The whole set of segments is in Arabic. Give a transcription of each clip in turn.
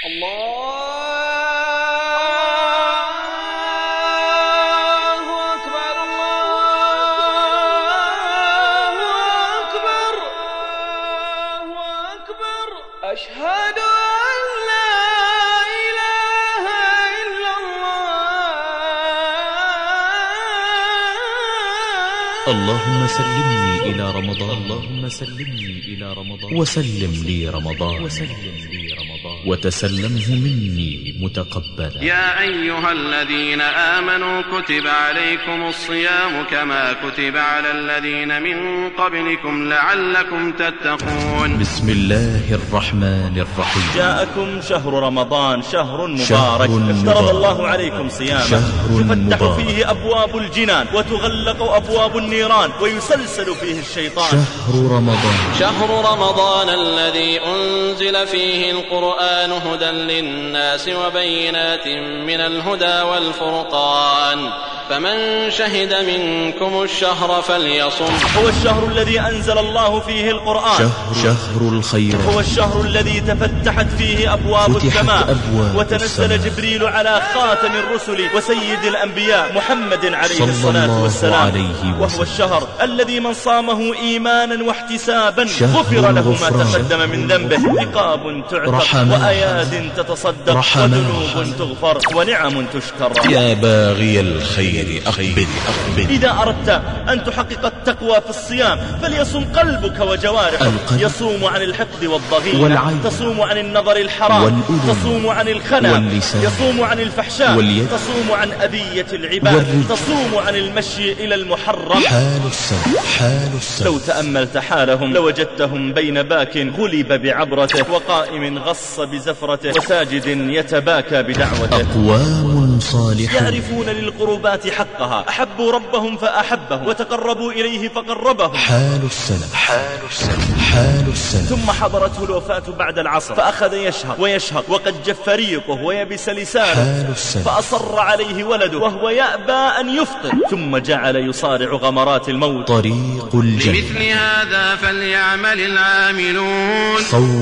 أشهد أن لا إله إلا الله. اللهم سلمني إلى رمضان، اللهم سلمني إلى رمضان، وسلم لي رمضان، وسلم لي رمضان، وتسلمه مني متقبلا. يا أيها الذين آمنوا كتب عليكم الصيام كما كتب على الذين من قبلكم لعلكم تتقون. بسم الله الرحمن الرحيم. جاءكم شهر رمضان، شهر مبارك افترض الله عليكم صيامه، تفتح فيه أبواب الجنان وتغلق أبواب النيران ويسلسل فيه الشيطان. شهر رمضان الذي أنزل فيه القرآن هدى للناس وبينات من الهدى والفرقان، فمن شهد منكم الشهر فليصم. هو الشهر الذي أنزل الله فيه القرآن، شهر الخير، هو الشهر الذي تفتحت فيه أبواب السماء وتنزل جبريل على خاتم الرسل وسيد الأنبياء محمد عليه الصلاة والسلام. وهو الشهر الذي من صامه إيمانا واحتسابا غفر له ما تقدم من ذنبه، رقاب تعتق وأياد تتصدق وذنوب تغفر ونعم تشكر. يا باغي الخير أقبل. إذا أردت أن تحقق التقوى في الصيام فليصم قلبك وجوارحك. يصوم عن الحقد والضغينة، تصوم عن النظر الحرام، تصوم عن الخنا، يصوم عن الفحشاء، تصوم عن أذية العباد، تصوم عن المشي إلى المحرم. حال السلف لو تأملت حالهم لوجدتهم بين باك غلب بعبرته وقائم غص بزفرته وساجد يتباكى بدعوته. أقوام صالحون يعرفون للقربات حقها، أحبوا ربهم فأحبهم وتقربوا إليه فقربهم. حال السلف ثم حضرته الوفاة بعد العصر فأخذ يشهق وقد جف ريقه ويبس لسانه، فأصر عليه ولده وهو يأبى أن يفطر، ثم جعل يصارع غمرات الموت. طريق الجنة. لمثل هذا فليعمل العاملون.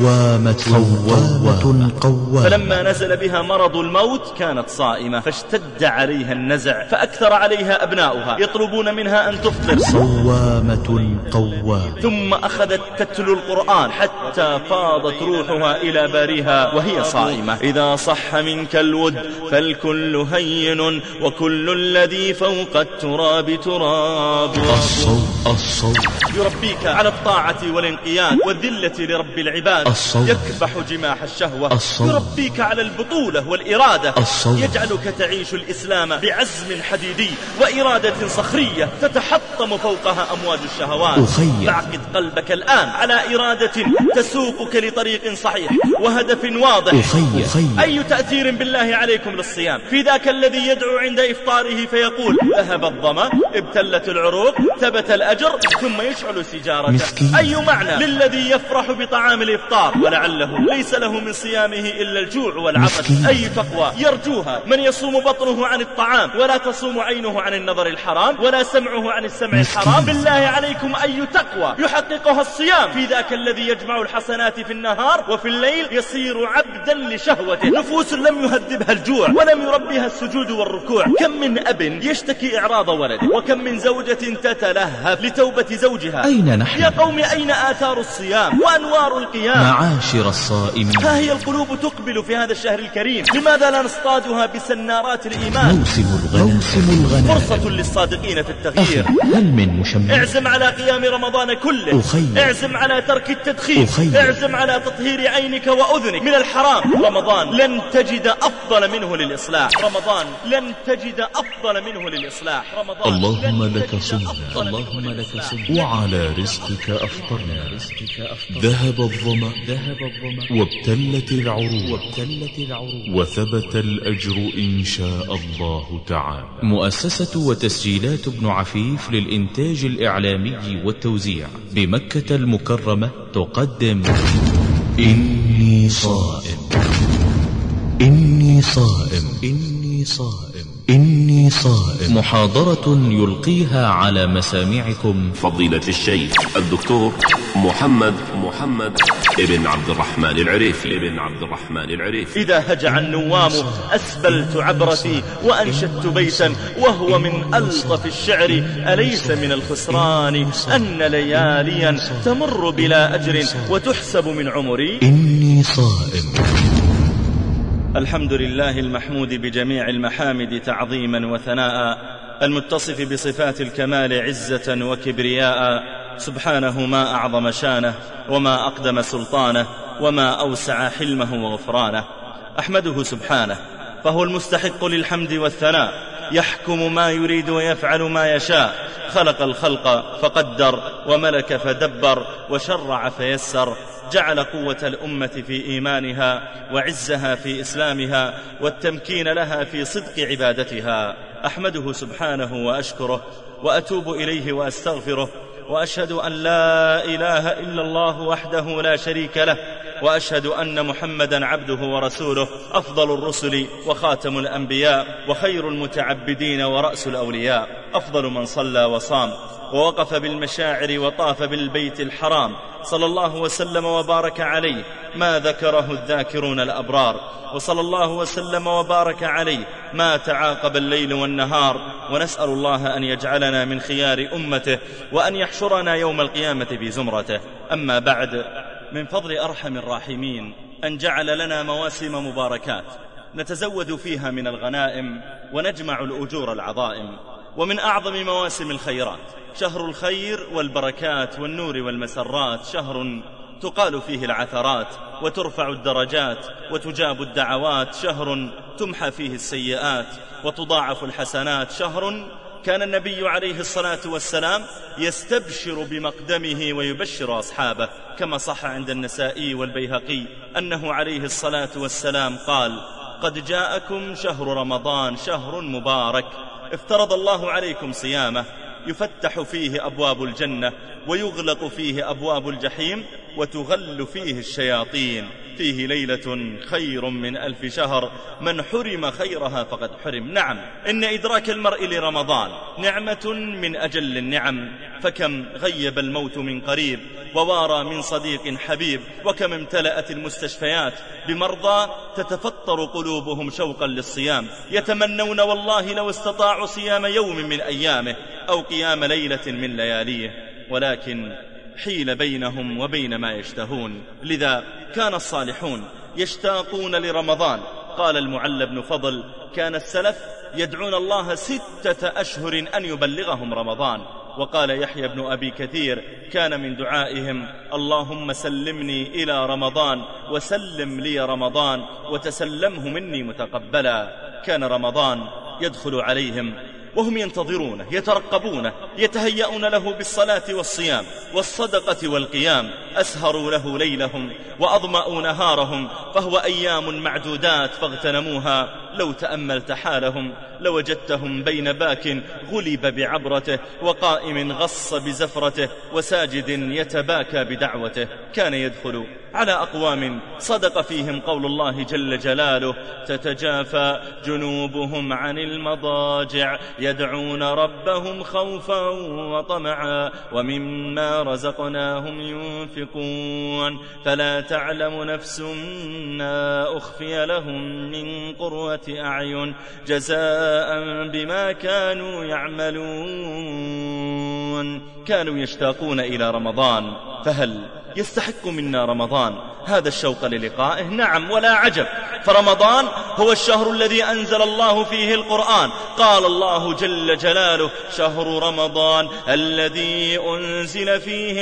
صوامة قوامة. فلما نزل بها مرض الموت كانت صائمة، فاشتد عليها النزع فأكثر عليها أبناؤها يطلبون منها أن تفطر. صوامة قوامة. ثم أخذت تتلو القرآن حتى فاضت روحها إلى باريها وهي صائمة. إذا صح منك الود فالكل هين وكل الذي فوق التراب تراب. الصوت يربيك على الطاعة والانقياد والذلة لرب العباد. يكبح جماح الشهوة. يربيك على البطولة والإرادة. يجعلك تعيش الإسلام بعزم حديدي وإرادة صخرية تتحطم فوقها أمواج الشهوات. فاعقد قلبك الآن على إرادة تسوقك لطريق صحيح وهدف واضح. أي تأثير بالله عليكم للصيام في ذاك الذي يدعو عند إفطاره فيقول ذهب الظمأ، ابتلت العروق، ثبت الأجر، ثم يشعل سيجارته. أي معنى للذي يفرح بطعام الإفطار ولعله ليس له من صيامه إلا الجوع والعطش؟ أي تقوى يرجوها من يصوم بطنه عن الطعام ولا تصوم عينه عن النظر الحرام ولا سمعه عن السمع الحرام؟ بالله عليكم أي تقوى يحققها الصيام في ذاك الذي يجمع الحسنات في النهار وفي الليل يصير عبدا لشهوته؟ نفوس لم يهذبها الجوع ولم يربيها السجود والركوع. كم من أب يشتكي إعراض ولده، وكم من زوجة تتلهف لتوبة زوجها. أين نحن؟ يا قوم أين آثار الصيام وأنوار القيام؟ معاشر الصائمين، ها هي القلوب تقبل في هذا الشهر الكريم، لماذا لا نصطادها بسنارات الإيمان؟ موسم الغنم، فرصة للصادقين في التغيير. هل من مشمع؟ اعزم على قيام رمضان كله. اعزم على ترك التدخين. اعزم على تطهير عينك وأذنك من الحرام. رمضان لن تجد أفضل منه للإصلاح. رمضان لن تجد أفضل منه للإصلاح. اللهم لك صمنا، اللهم لك صمنا، وعلى رزقك أفطرنا. ذهب الظمأ وابتلت العروق وثبت الأجر إن شاء الله تعالى. مؤسسة وتسجيلات ابن عفيف للإنتاج الإعلامي والتوزيع بمكة المكرمة تقدم إني صائم. إني صائم. إني صائم. محاضرة يلقيها على مسامعكم فضيلة الشيخ الدكتور محمد ابن عبد الرحمن العريفي. إذا هجع النوام أسبلت عبرتي وأنشدت بيتا وهو من ألطف الشعر. أليس من الخسران أن لياليا تمر بلا أجر وتحسب من عمري؟ إني صائم. الحمد لله المحمود بجميع المحامد تعظيما وثناء، المتصف بصفات الكمال عزة وكبرياء. سبحانه ما أعظم شانه وما أقدم سلطانه وما أوسع حلمه وغفرانه. أحمده سبحانه فهو المستحق للحمد والثناء، يحكم ما يريد ويفعل ما يشاء. خلق الخلق فقدر وملك فدبر وشرع فيسر. جعل قوة الأمة في إيمانها وعزها في إسلامها والتمكين لها في صدق عبادتها. أحمده سبحانه وأشكره وأتوب إليه وأستغفره، وأشهد أن لا إله إلا الله وحده لا شريك له، وأشهد أن محمدا عبده ورسوله، أفضل الرسل وخاتم الأنبياء وخير المتعبدين ورأس الأولياء، أفضل من صلى وصام ووقف بالمشاعر وطاف بالبيت الحرام، صلى الله وسلم وبارك عليه ما ذكره الذاكرون الأبرار، وصلى الله وسلم وبارك عليه ما تعاقب الليل والنهار. ونسأل الله أن يجعلنا من خيار أمته وأن يحشرنا يوم القيامة في زمرته. أما بعد، من فضل أرحم الراحمين أن جعل لنا مواسم مباركات نتزود فيها من الغنائم ونجمع الأجور العظائم. ومن أعظم مواسم الخيرات شهر الخير والبركات والنور والمسرات، شهر تقال فيه العثرات وترفع الدرجات وتجاب الدعوات، شهر تمحى فيه السيئات وتضاعف الحسنات، شهر كان النبي عليه الصلاة والسلام يستبشر بمقدمه ويبشر أصحابه، كما صح عند النسائي والبيهقي أنه عليه الصلاة والسلام قال: قد جاءكم شهر رمضان، شهر مبارك افترض الله عليكم صيامه، يفتح فيه أبواب الجنة ويغلق فيه أبواب الجحيم وتغل فيه الشياطين، فيه ليلة خير من 1000 شهر، من حرم خيرها فقد حرم. نعم، إن إدراك المرء لرمضان نعمة من أجل النعم، فكم غيب الموت من قريب ووارى من صديق حبيب، وكم امتلأت المستشفيات بمرضى تتفطر قلوبهم شوقا للصيام، يتمنون والله لو استطاعوا صيام يوم من أيامه أو قيام ليلة من لياليه، ولكن حيل بينهم وبين ما يشتهون. لذا كان الصالحون يشتاقون لرمضان. قال المعلى بن فضل: كان السلف يدعون الله 6 أشهر أن يبلغهم رمضان. وقال يحيى بن أبي كثير: كان من دعائهم: اللهم سلمني إلى رمضان وسلم لي رمضان وتسلمه مني متقبلا. كان رمضان يدخل عليهم وهم ينتظرونه، يترقبونه، يتهيئون له بالصلاة والصيام والصدقة والقيام، أسهروا له ليلهم وأظمأوا نهارهم، فهو أيام معدودات فاغتنموها. لو تأملت حالهم لوجدتهم بين باك غلب بعبرته وقائم غص بزفرته وساجد يتباكى بدعوته. كان يدخل على أقوام صدق فيهم قول الله جل جلاله: تتجافى جنوبهم عن المضاجع يدعون ربهم خوفا وطمعا ومما رزقناهم ينفقون فلا تعلم نفس ما أخفي لهم من قرة أعين جزاء بما كانوا يعملون. كانوا يشتاقون إلى رمضان، فهل يستحق منا رمضان هذا الشوق للقائه؟ نعم، ولا عجب، فرمضان هو الشهر الذي أنزل الله فيه القرآن. قال الله جل جلاله: شهر رمضان الذي أنزل فيه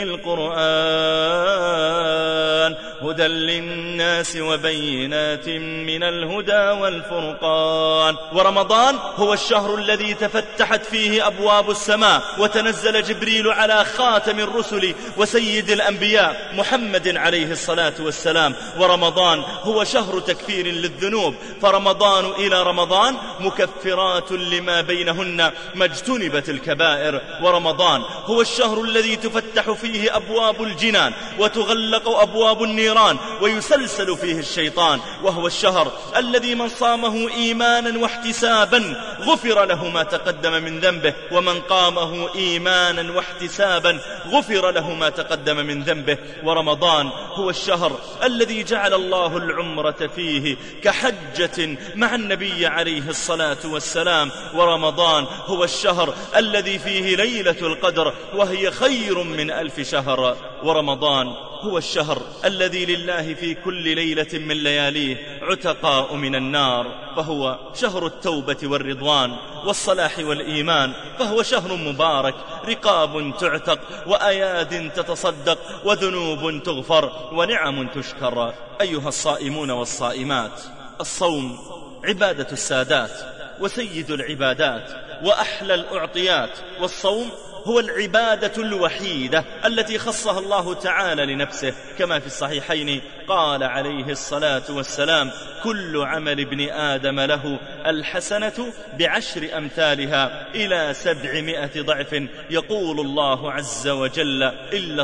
القرآن هدى للناس وبينات من الهدى والفرقان. ورمضان هو الشهر الذي تفتحت فيه أبواب السماء وتنزل جبريل على خاتم الرسل وسيد الأنبياء محمد عليه الصلاة والسلام. ورمضان هو شهر تكفير للذنوب، فرمضان إلى رمضان مكفرات لما بينهن ما اجتنبت الكبائر. ورمضان هو الشهر الذي تفتح فيه أبواب الجنان وتغلق أبواب النيران ويسلسل فيه الشيطان. وهو الشهر الذي من صامه إيمانا واحتسابا غفر له ما تقدم من ذنبه، ومن قامه إيمانا واحتسابا غفر له ما تقدم من ذنبه. ورمضان هو الشهر الذي جعل الله العمرة فيه كحجة مع النبي عليه الصلاة والسلام. ورمضان هو الشهر الذي فيه ليلة القدر وهي خير من 1000 شهر. ورمضان هو الشهر الذي لله في كل ليلة من لياليه عتقاء من النار، فهو شهر التوبة والرضوان والصلاح والإيمان. فهو شهر مبارك، رقاب تعتق وأياد تتصدق وذنوب تغفر ونعم تشكر. أيها الصائمون والصائمات، الصوم عبادة السادات وسيد العبادات وأحلى الأعطيات. والصوم هو العبادة الوحيدة التي خصها الله تعالى لنفسه، كما في الصحيحين قال عليه الصلاة والسلام: كل عمل ابن آدم له الحسنة ب10 أمثالها إلى 700 ضعف. يقول الله عز وجل: إلا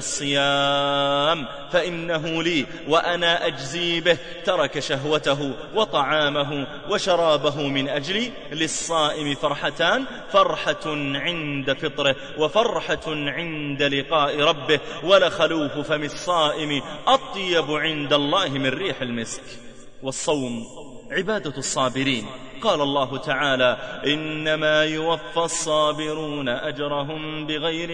الصيام فإنه لي وأنا أجزي به. ترك شهوته وطعامه وشرابه من أجلي. للصائم فرحتان: فرحة عند فطره وفرحة عند لقاء ربه. ولخلوف فم الصائم أطيب عند الله من ريح المسك. والصوم عبادة الصابرين. قال الله تعالى: إنما يوفى الصابرون أجرهم بغير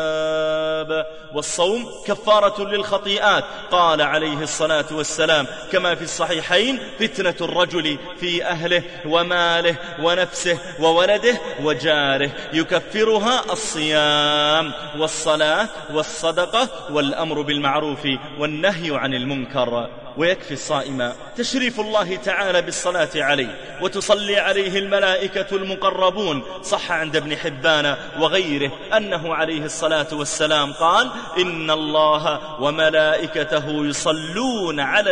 حساب. والصوم كفارة للخطيئات. قال عليه الصلاة والسلام كما في الصحيحين: فتنة الرجل في أهله وماله ونفسه وولده وجاره يكفرها الصيام والصلاة والصدقة والأمر بالمعروف والنهي عن المنكر. ويكفي الصائم تشريف الله تعالى بالصلاة عليه، وتصلي عليه الملائكة المقربون. صح عند ابن حبان وغيره أنه عليه الصلاة والسلام قال: إن الله وملائكته يصلون على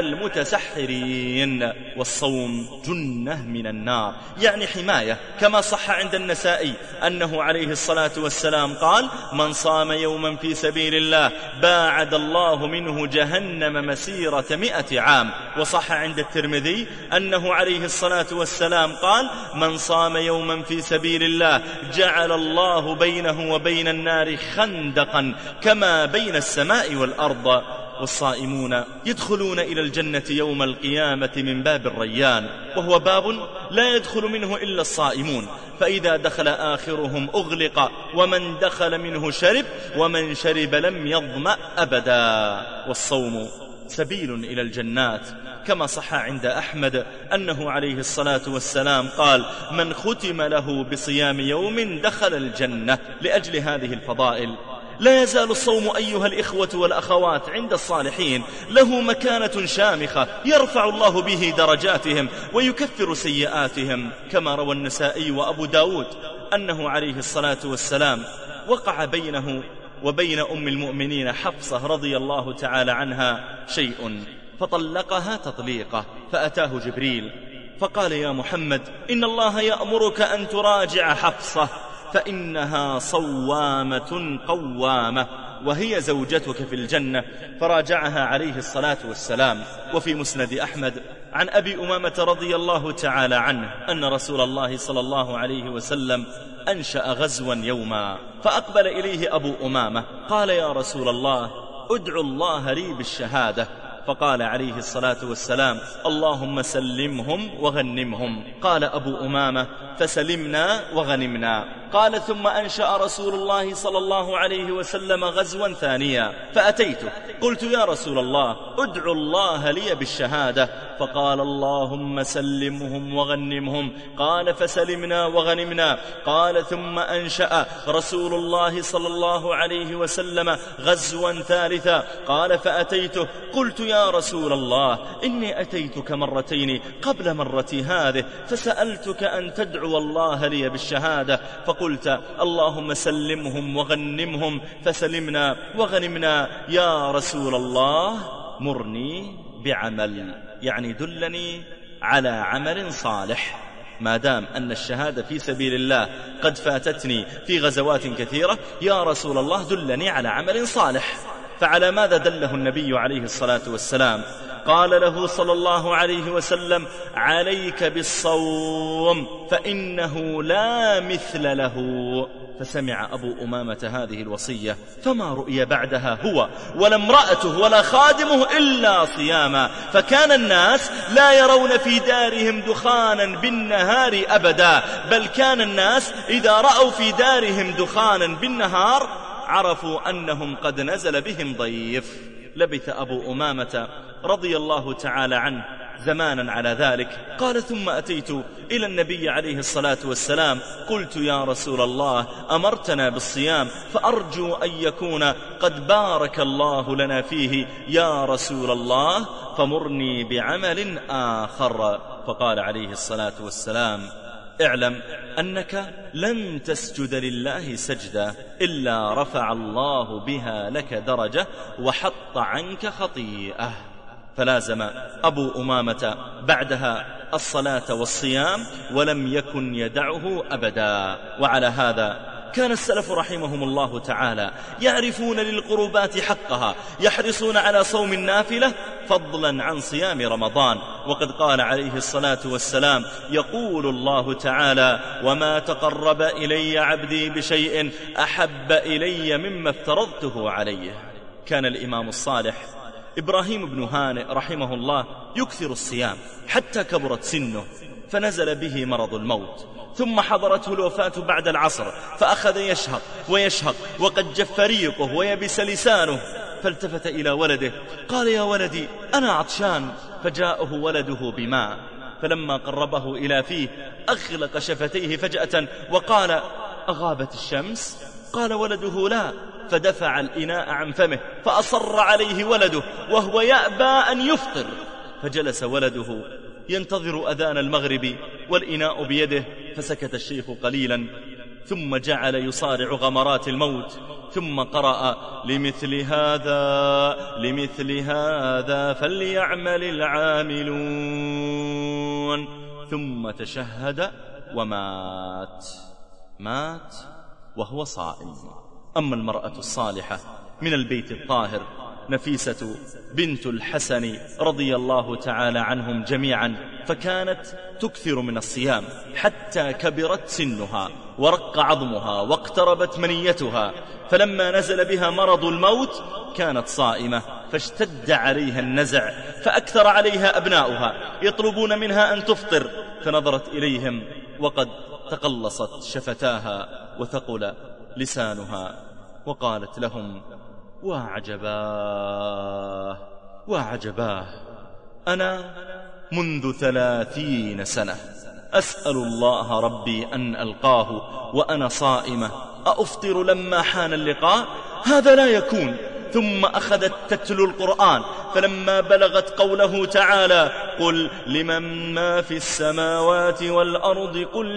المتسحرين. والصوم جنة من النار، يعني حماية، كما صح عند النسائي أنه عليه الصلاة والسلام قال: من صام يوما في سبيل الله باعد الله منه جهنم مسيرة 100 عام. وصح عند الترمذي أنه عليه الصلاة والسلام قال: من صام يوما في سبيل الله جعل الله بينه وبين النار خندقا كما بين السماء والأرض. والصائمون يدخلون إلى الجنة يوم القيامة من باب الريان، وهو باب لا يدخل منه إلا الصائمون، فإذا دخل آخرهم أغلق، ومن دخل منه شرب، ومن شرب لم يظمأ أبدا. والصوم سبيل إلى الجنات، كما صح عند أحمد أنه عليه الصلاة والسلام قال: من ختم له بصيام يوم دخل الجنة. لأجل هذه الفضائل لا يزال الصوم أيها الإخوة والأخوات عند الصالحين له مكانة شامخة يرفع الله به درجاتهم ويكفر سيئاتهم، كما روى النسائي وأبو داود أنه عليه الصلاة والسلام وقع بينه وبين أم المؤمنين حفصة رضي الله تعالى عنها شيء فطلقها تطليقة، فأتاه جبريل فقال: يا محمد، إن الله يأمرك أن تراجع حفصة فإنها صوامة قوامة وهي زوجتك في الجنة. فراجعها عليه الصلاة والسلام. وفي مسند أحمد عن أبي أمامة رضي الله تعالى عنه أن رسول الله صلى الله عليه وسلم أنشأ غزوا يوما، فأقبل إليه أبو أمامة قال: يا رسول الله، أدعو الله لي بالشهادة. فقال عليه الصلاة والسلام: اللهم سلمهم وغنمهم. قال أبو أمامة: فسلمنا وغنمنا. قال: ثم أنشأ رسول الله صلى الله عليه وسلم غزوا ثانيا، فأتيته قلت: يا رسول الله، أدعو الله لي بالشهادة. فقال: اللهم سلمهم وغنمهم. قال: فسلمنا وغنمنا. قال: ثم أنشأ رسول الله صلى الله عليه وسلم غزوا ثالثا. قال: فأتيته قلت: يا رسول الله، إني أتيتك مرتين قبل مرتي هذه فسألتك أن تدعو الله لي بالشهادة، فقلت اللهم سلمهم وغنمهم فسلمنا وغنمنا، يا رسول الله مرني بعمل، يعني دلني على عمل صالح، ما دام أن الشهادة في سبيل الله قد فاتتني في غزوات كثيرة، يا رسول الله دلني على عمل صالح. فعلى ماذا دله النبي عليه الصلاة والسلام؟ قال له صلى الله عليه وسلم عليك بالصوم فإنه لا مثل له. فسمع أبو أمامة هذه الوصية فما رؤي بعدها هو ولا امرأته ولا خادمه إلا صياما، فكان الناس لا يرون في دارهم دخانا بالنهار أبدا، بل كان الناس إذا رأوا في دارهم دخانا بالنهار عرفوا أنهم قد نزل بهم ضيف. لبث أبو أمامة رضي الله تعالى عنه زمانا على ذلك. قال ثم أتيت إلى النبي عليه الصلاة والسلام قلت يا رسول الله أمرتنا بالصيام فأرجو أن يكون قد بارك الله لنا فيه يا رسول الله فمرني بعمل آخر. فقال عليه الصلاة والسلام اعلم أنك لن تسجد لله سجدة إلا رفع الله بها لك درجة وحط عنك خطيئة. فلازم أبو أمامة بعدها الصلاة والصيام ولم يكن يدعه أبدا. وعلى هذا كان السلف رحمهم الله تعالى يعرفون للقربات حقها، يحرصون على صوم النافلة فضلا عن صيام رمضان. وقد قال عليه الصلاة والسلام يقول الله تعالى وما تقرب إلي عبدي بشيء أحب إلي مما افترضته عليه. كان الإمام الصالح إبراهيم بن هانئ رحمه الله يكثر الصيام حتى كبرت سنه فنزل به مرض الموت، ثم حضرته الوفاة بعد العصر فأخذ يشهق ويشهق وقد جف ريقه ويبس لسانه، فالتفت إلى ولده قال يا ولدي أنا عطشان، فجاءه ولده بماء فلما قربه إلى فيه أغلق شفتيه فجأة وقال أغابت الشمس؟ قال ولده لا، فدفع الإناء عن فمه فأصر عليه ولده وهو يأبى أن يفطر، فجلس ولده ينتظر أذان المغرب والإناء بيده، فسكت الشيخ قليلا ثم جعل يصارع غمرات الموت ثم قرأ لمثل هذا فليعمل العاملون، ثم تشهد مات وهو صائم. أما المرأة الصالحة من البيت الطاهر نفيسة بنت الحسن رضي الله تعالى عنهم جميعا، فكانت تكثر من الصيام حتى كبرت سنها ورق عظمها واقتربت منيتها، فلما نزل بها مرض الموت كانت صائمة فاشتد عليها النزع، فأكثر عليها أبناؤها يطلبون منها أن تفطر، فنظرت إليهم وقد تقلصت شفتاها وثقل لسانها وقالت لهم وعجباه أنا منذ 30 سنة أسأل الله ربي أن ألقاه وأنا صائمة، أفطر لما حان اللقاء؟ هذا لا يكون. ثم أخذت تتلو القرآن، فلما بلغت قوله تعالى قل لمن ما في السماوات والأرض قل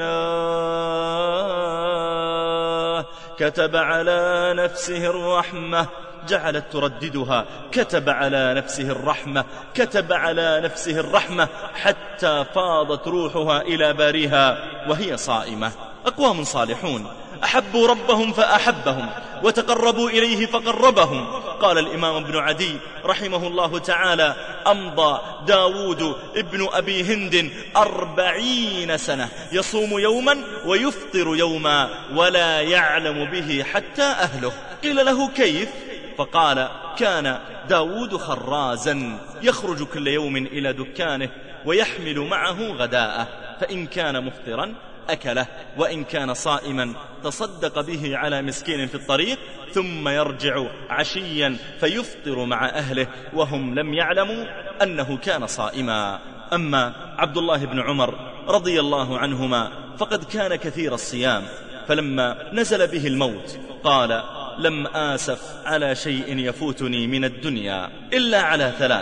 لله كتب على نفسه الرحمة، جعلت ترددها كتب على نفسه الرحمة كتب على نفسه الرحمة حتى فاضت روحها إلى باريها وهي صائمة. أقوام صالحون أحبوا ربهم فأحبهم وتقربوا إليه فقربهم. قال الإمام ابن عدي رحمه الله تعالى أمضى داود ابن أبي هند 40 سنة يصوم يوما ويفطر يوما ولا يعلم به حتى أهله. قيل له كيف؟ فقال كان داود خرازا يخرج كل يوم إلى دكانه ويحمل معه غداءه، فإن كان مفطرا أكله وإن كان صائما تصدق به على مسكين في الطريق، ثم يرجع عشيا فيفطر مع أهله وهم لم يعلموا أنه كان صائما. أما عبد الله بن عمر رضي الله عنهما فقد كان كثير الصيام، فلما نزل به الموت قال لم آسف على شيء يفوتني من الدنيا إلا على 3،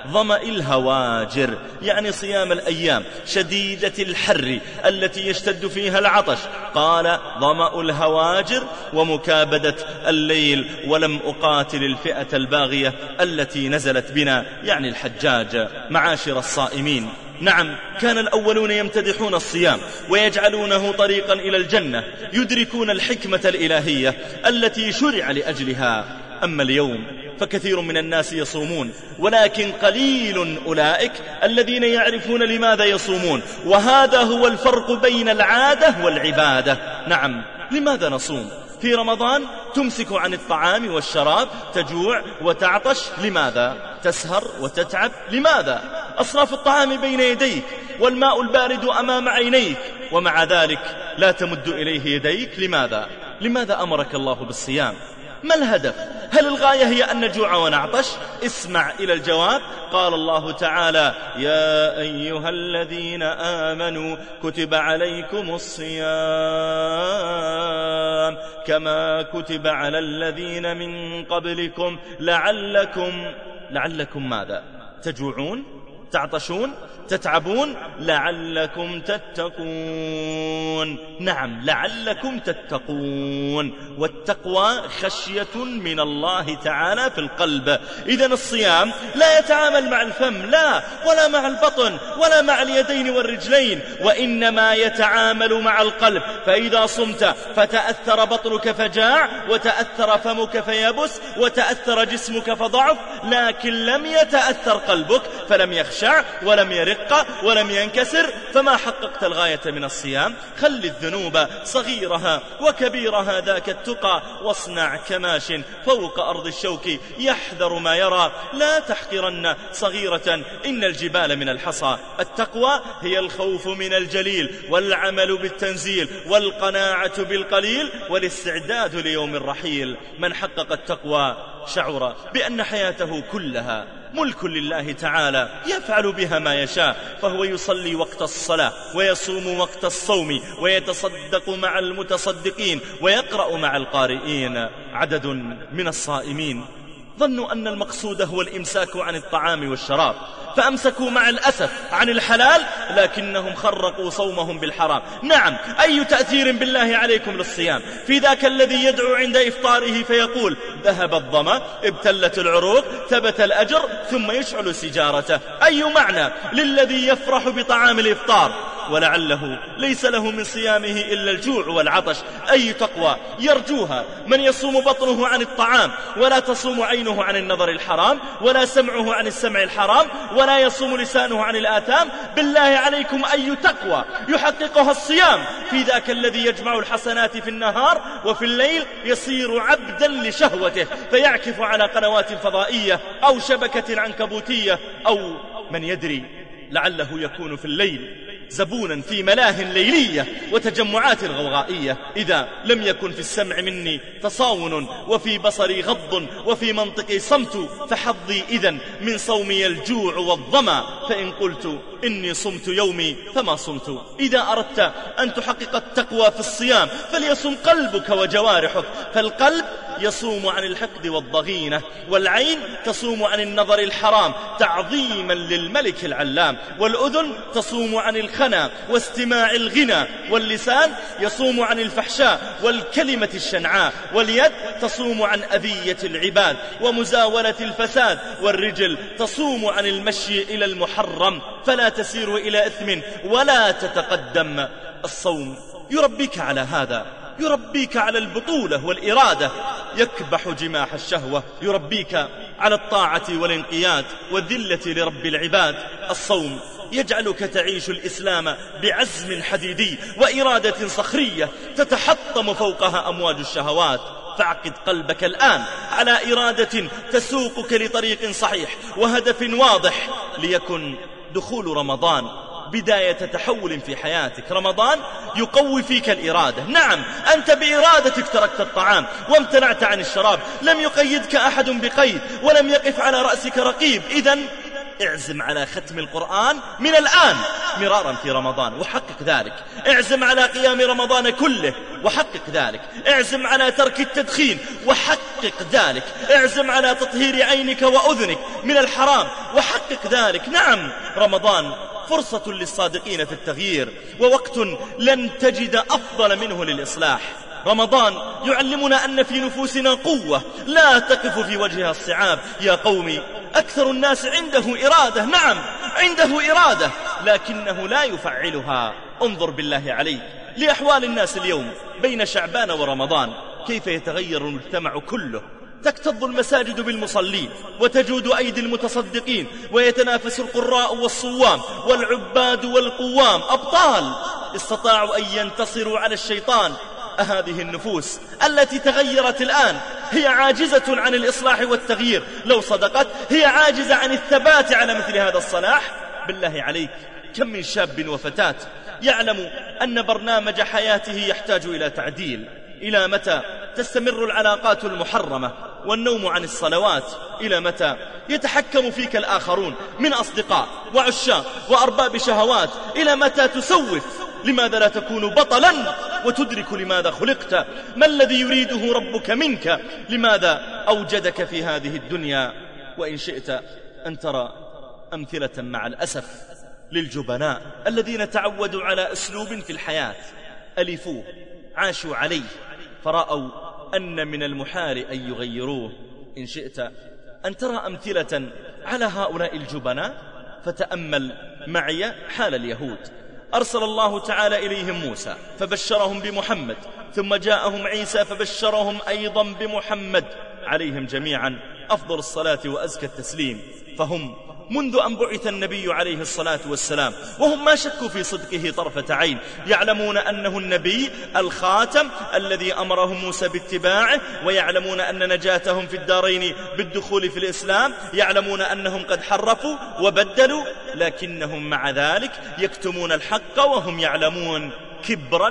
ظمأ الهواجر، يعني صيام الأيام شديدة الحر التي يشتد فيها العطش. قال ظمأ الهواجر ومكابدة الليل، ولم أقاتل الفئة الباغية التي نزلت بنا، يعني الحجاج. معاشر الصائمين، نعم، كان الأولون يمتدحون الصيام ويجعلونه طريقا إلى الجنة، يدركون الحكمة الإلهية التي شرع لأجلها. أما اليوم فكثير من الناس يصومون، ولكن قليل أولئك الذين يعرفون لماذا يصومون، وهذا هو الفرق بين العادة والعبادة. نعم، لماذا نصوم؟ في رمضان تمسك عن الطعام والشراب، تجوع وتعطش، لماذا؟ تسهر وتتعب، لماذا؟ أصراف الطعام بين يديك والماء البارد أمام عينيك، ومع ذلك لا تمد إليه يديك، لماذا؟ لماذا أمرك الله بالصيام؟ ما الهدف؟ هل الغاية هي أن نجوع ونعطش؟ اسمع إلى الجواب. قال الله تعالى: يا أيها الذين آمنوا كتب عليكم الصيام كما كتب على الذين من قبلكم لعلكم ماذا؟ تجوعون، تعطشون، تتعبون، لعلكم تتقون. نعم، لعلكم تتقون، والتقوى خشية من الله تعالى في القلب. إذن الصيام لا يتعامل مع الفم، لا، ولا مع البطن، ولا مع اليدين والرجلين، وإنما يتعامل مع القلب. فإذا صمت فتأثر بطنك فجاع، وتأثر فمك فيبس، وتأثر جسمك فضعف، لكن لم يتأثر قلبك فلم يخشع ولم يرق ولم ينكسر، فما حققت الغاية من الصيام. خل الذنوب صغيرها وكبيرها ذاك التقى، واصنع كماش فوق أرض الشوك يحذر ما يرى، لا تحقرن صغيرة إن الجبال من الحصى. التقوى هي الخوف من الجليل، والعمل بالتنزيل، والقناعة بالقليل، والاستعداد ليوم الرحيل. من حقق التقوى شعر بأن حياته كلها ملك لله تعالى، يفعل بها ما يشاء، فهو يصلي وقت الصلاة، ويصوم وقت الصوم، ويتصدق مع المتصدقين، ويقرأ مع القارئين. عدد من الصائمين ظنوا أن المقصود هو الإمساك عن الطعام والشراب، فأمسكوا مع الأسف عن الحلال، لكنهم خرقوا صومهم بالحرام. نعم، أي تأثير بالله عليكم للصيام في ذاك الذي يدعو عند إفطاره فيقول: ذهب الظمأ، ابتلت العروق، ثبت الأجر، ثم يشعل سيجارته. أي معنى للذي يفرح بطعام الإفطار ولعله ليس له من صيامه إلا الجوع والعطش؟ أي تقوى يرجوها من يصوم بطنه عن الطعام، ولا تصوم عينه عن النظر الحرام، ولا سمعه عن السمع الحرام، ولا يصوم لسانه عن الآثام؟ بالله عليكم، أي تقوى يحققها الصيام في ذاك الذي يجمع الحسنات في النهار، وفي الليل يصير عبدا لشهوته، فيعكف على قنوات فضائية أو شبكة عنكبوتية، أو من يدري لعله يكون في الليل زبونا في ملاه ليلية وتجمعات غوغائية. إذا لم يكن في السمع مني تصاون، وفي بصري غض، وفي منطقي صمت، فحظي إذن من صومي الجوع والظمأ. فإن قلت إني صمت يومي فما صمت. إذا أردت أن تحقق التقوى في الصيام فليصم قلبك وجوارحك، فالقلب يصوم عن الحقد والضغينة، والعين تصوم عن النظر الحرام تعظيما للملك العلام، والأذن تصوم عن الخنا واستماع الغنى، واللسان يصوم عن الفحشاء والكلمة الشنعاء، واليد تصوم عن أذية العباد ومزاولة الفساد، والرجل تصوم عن المشي إلى المحرم فلا تسير إلى إثم ولا تتقدم. الصوم يربيك على هذا، يربيك على البطولة والإرادة، يكبح جماح الشهوة، يربيك على الطاعة والانقياد والذلة لرب العباد. الصوم يجعلك تعيش الإسلام بعزم حديدي وإرادة صخرية تتحطم فوقها أمواج الشهوات. فاعقد قلبك الآن على إرادة تسوقك لطريق صحيح وهدف واضح، ليكن دخول رمضان بداية تحول في حياتك. رمضان يقوي فيك الإرادة. نعم، أنت بإرادتك تركت الطعام وامتنعت عن الشراب، لم يقيدك أحد بقيد، ولم يقف على رأسك رقيب. إذن اعزم على ختم القرآن من الآن مرارا في رمضان وحقق ذلك. اعزم على قيام رمضان كله وحقق ذلك. اعزم على ترك التدخين وحقق ذلك. اعزم على تطهير عينك وأذنك من الحرام وحقق ذلك. نعم، رمضان فرصة للصادقين في التغيير، ووقت لن تجد أفضل منه للإصلاح. رمضان يعلمنا أن في نفوسنا قوة لا تقف في وجهها الصعاب. يا قومي، أكثر الناس عنده إرادة، نعم عنده إرادة، لكنه لا يفعلها. انظر بالله عليك لأحوال الناس اليوم بين شعبان ورمضان، كيف يتغير المجتمع كله. تكتظ المساجد بالمصلين، وتجود أيدي المتصدقين، ويتنافس القراء والصوام والعباد والقوام، أبطال استطاعوا أن ينتصروا على الشيطان. هذه النفوس التي تغيرت الآن هي عاجزة عن الإصلاح والتغيير. لو صدقت هي عاجزة عن الثبات على مثل هذا الصلاح. بالله عليك، كم من شاب وفتاة يعلم أن برنامج حياته يحتاج إلى تعديل. إلى متى تستمر العلاقات المحرمة والنوم عن الصلوات؟ إلى متى يتحكم فيك الآخرون من أصدقاء وعشاق وأرباب شهوات؟ إلى متى تسوف؟ لماذا لا تكون بطلا وتدرك لماذا خلقت؟ ما الذي يريده ربك منك؟ لماذا أوجدك في هذه الدنيا؟ وإن شئت أن ترى أمثلة مع الأسف للجبناء الذين تعودوا على أسلوب في الحياة، ألفوه، عاشوا عليه، فرأوا أن من المحال أن يغيروه. إن شئت أن ترى أمثلة على هؤلاء الجبناء فتأمل معي حال اليهود. أرسل الله تعالى إليهم موسى فبشرهم بمحمد، ثم جاءهم عيسى فبشرهم أيضا بمحمد، عليهم جميعا أفضل الصلاة وأزكى التسليم. فهم منذ أن بعث النبي عليه الصلاة والسلام وهم ما شكوا في صدقه طرفة عين، يعلمون أنه النبي الخاتم الذي أمرهم موسى باتباعه، ويعلمون أن نجاتهم في الدارين بالدخول في الإسلام، يعلمون أنهم قد حرفوا وبدلوا، لكنهم مع ذلك يكتمون الحق وهم يعلمون، كبرا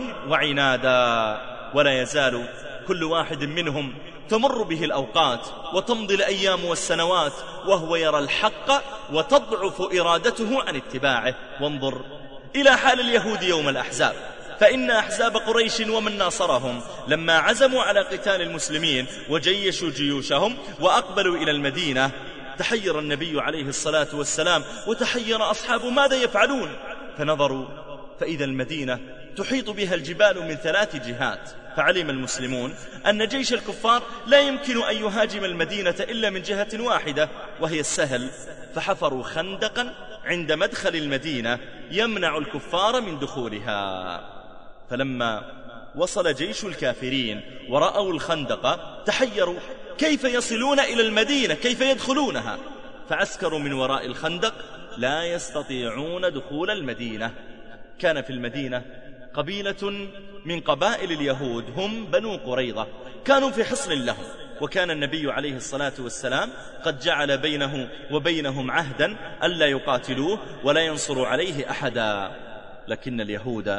وعنادا. ولا يزال كل واحد منهم تمر به الأوقات وتمضي الأيام والسنوات وهو يرى الحق وتضعف إرادته عن اتباعه. وانظر إلى حال اليهود يوم الأحزاب، فإن أحزاب قريش ومن ناصرهم لما عزموا على قتال المسلمين وجيشوا جيوشهم وأقبلوا إلى المدينة، تحير النبي عليه الصلاة والسلام وتحير أصحابه ماذا يفعلون. فنظروا فإذا المدينة تحيط بها الجبال من 3 جهات، فعلم المسلمون أن جيش الكفار لا يمكن أن يهاجم المدينة إلا من جهة واحدة وهي السهل، فحفروا خندقا عند مدخل المدينة يمنع الكفار من دخولها. فلما وصل جيش الكافرين ورأوا الخندق تحيروا كيف يصلون إلى المدينة، كيف يدخلونها، فعسكروا من وراء الخندق لا يستطيعون دخول المدينة. كان في المدينة قبيلة من قبائل اليهود هم بنو قريظة، كانوا في حصن لهم، وكان النبي عليه الصلاة والسلام قد جعل بينه وبينهم عهدا ألا يقاتلوه ولا ينصروا عليه أحدا. لكن اليهود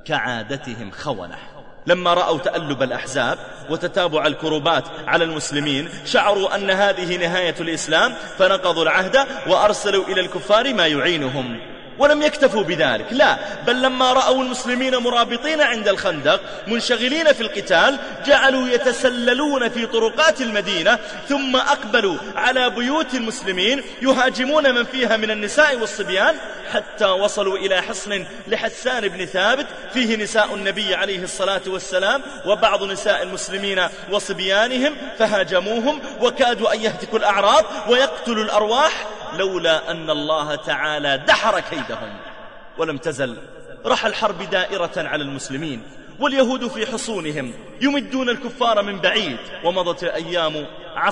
كعادتهم خونة، لما رأوا تألب الأحزاب وتتابع الكروبات على المسلمين شعروا أن هذه نهاية الإسلام، فنقضوا العهد وأرسلوا إلى الكفار ما يعينهم. ولم يكتفوا بذلك، لا، بل لما رأوا المسلمين مرابطين عند الخندق منشغلين في القتال جعلوا يتسللون في طرقات المدينة، ثم أقبلوا على بيوت المسلمين يهاجمون من فيها من النساء والصبيان، حتى وصلوا إلى حصن لحسان بن ثابت فيه نساء النبي عليه الصلاة والسلام وبعض نساء المسلمين وصبيانهم، فهاجموهم وكادوا أن يهتكوا الأعراض ويقتلوا الأرواح، لولا أن الله تعالى دحر كيدهم. ولم تزل رحى الحرب دائرة على المسلمين واليهود في حصونهم يمدون الكفار من بعيد، ومضت الأيام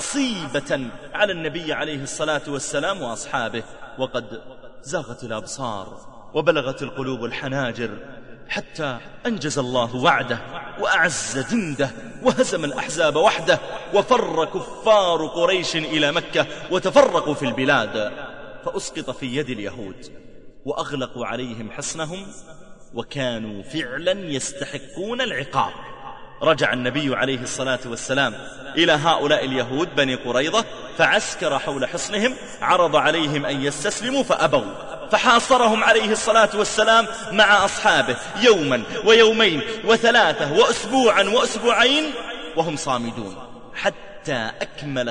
عصيبة على النبي عليه الصلاة والسلام وأصحابه، وقد زاغت الأبصار وبلغت القلوب الحناجر، حتى أنجز الله وعده وأعز جنده وهزم الأحزاب وحده، وفر كفار قريش إلى مكة وتفرقوا في البلاد، فأسقط في يد اليهود وأغلقوا عليهم حصنهم، وكانوا فعلا يستحقون العقاب. رجع النبي عليه الصلاة والسلام إلى هؤلاء اليهود بني قريظة فعسكر حول حصنهم، عرض عليهم أن يستسلموا فأبوا، فحاصرهم عليه الصلاة والسلام مع أصحابه يوما ويومين وثلاثة وأسبوعا وأسبوعين وهم صامدون حتى أكمل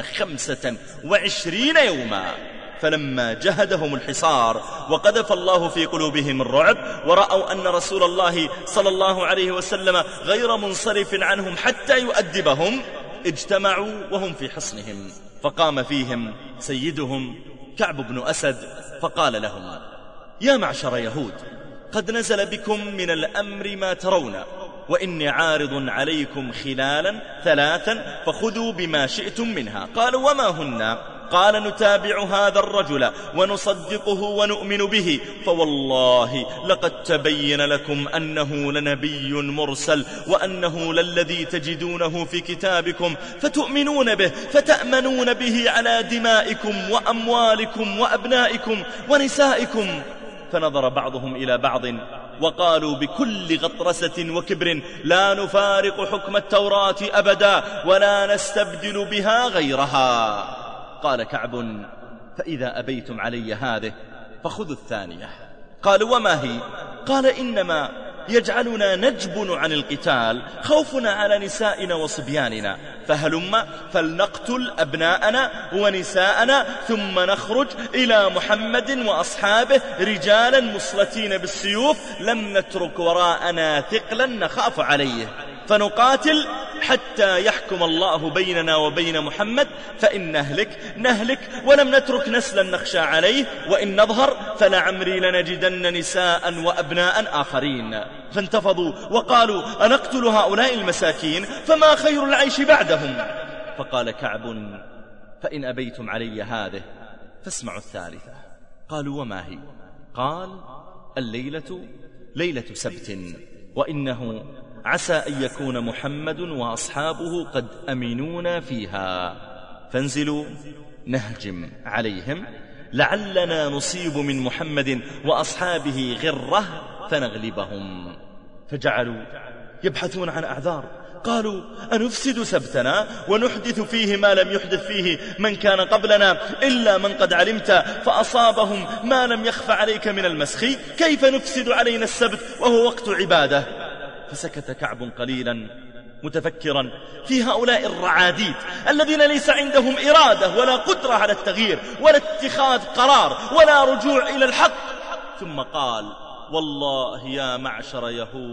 25 يوما. فلما جهدهم الحصار وقذف الله في قلوبهم الرعب ورأوا أن رسول الله صلى الله عليه وسلم غير منصرف عنهم حتى يؤدبهم، اجتمعوا وهم في حصنهم، فقام فيهم سيدهم كعب بن أسد فقال لهم: يا معشر يهود، قد نزل بكم من الأمر ما ترون، وإني عارض عليكم خلالا 3 فخذوا بما شئتم منها. قالوا: وما هن؟ قال: نتابع هذا الرجل ونصدقه ونؤمن به، فوالله لقد تبين لكم أنه لنبي مرسل، وأنه للذي تجدونه في كتابكم، فتؤمنون به فتأمنون به على دمائكم وأموالكم وأبنائكم ونسائكم. فنظر بعضهم إلى بعض وقالوا بكل غطرسة وكبر: لا نفارق حكم التوراة أبدا ولا نستبدل بها غيرها. قال كعب: فإذا أبيتم علي هذه فخذوا الثانية. قالوا: وما هي؟ قال: إنما يجعلنا نجبن عن القتال خوفنا على نسائنا وصبياننا، فهلم فلنقتل أبناءنا ونساءنا ثم نخرج إلى محمد وأصحابه رجالا مصلتين بالسيوف، لم نترك وراءنا ثقلا نخاف عليه، فنقاتل حتى يحكم الله بيننا وبين محمد، فإن نهلك ولم نترك نسلا نخشى عليه، وإن نظهر فلعمري لنجدن نساء وأبناء آخرين. فانتفضوا وقالوا: أنقتل هؤلاء المساكين فما خير العيش بعدهم؟ فقال كعب: فإن أبيتم علي هذه فاسمعوا الثالثة. قالوا: وما هي؟ قال: الليلة ليلة سبت، وإنه عسى أن يكون محمد وأصحابه قد أمنونا فيها، فانزلوا نهجم عليهم لعلنا نصيب من محمد وأصحابه غرة فنغلبهم. فجعلوا يبحثون عن أعذار. قالوا: أنفسد سبتنا ونحدث فيه ما لم يحدث فيه من كان قبلنا إلا من قد علمت فأصابهم ما لم يخف عليك من المسخ، كيف نفسد علينا السبت وهو وقت عبادة؟ فسكت كعب قليلا متفكرا في هؤلاء الرعاديد الذين ليس عندهم إرادة ولا قدرة على التغيير ولا اتخاذ قرار ولا رجوع إلى الحق، ثم قال: والله يا معشر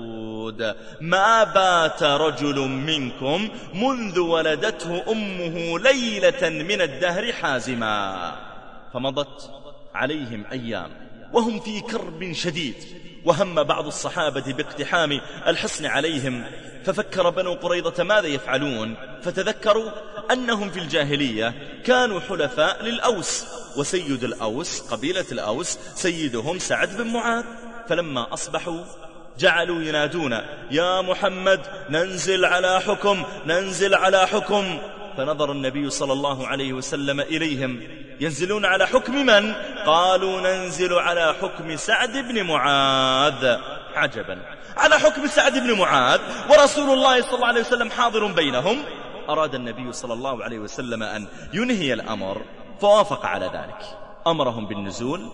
يهود ما بات رجل منكم منذ ولدته أمه ليلة من الدهر حازما. فمضت عليهم أيام وهم في كرب شديد، وهم بعض الصحابة باقتحام الحصن عليهم، ففكر بنو قريظة ماذا يفعلون، فتذكروا أنهم في الجاهلية كانوا حلفاء للأوس، وسيد الأوس قبيلة الأوس سيدهم سعد بن معاذ. فلما أصبحوا جعلوا ينادون: يا محمد ننزل على حكم، ننزل على حكم. فنظر النبي صلى الله عليه وسلم إليهم: ينزلون على حكم من؟ قالوا: ننزل على حكم سعد بن معاذ. عجبا، على حكم سعد بن معاذ ورسول الله صلى الله عليه وسلم حاضر بينهم. أراد النبي صلى الله عليه وسلم أن ينهي الأمر فوافق على ذلك، أمرهم بالنزول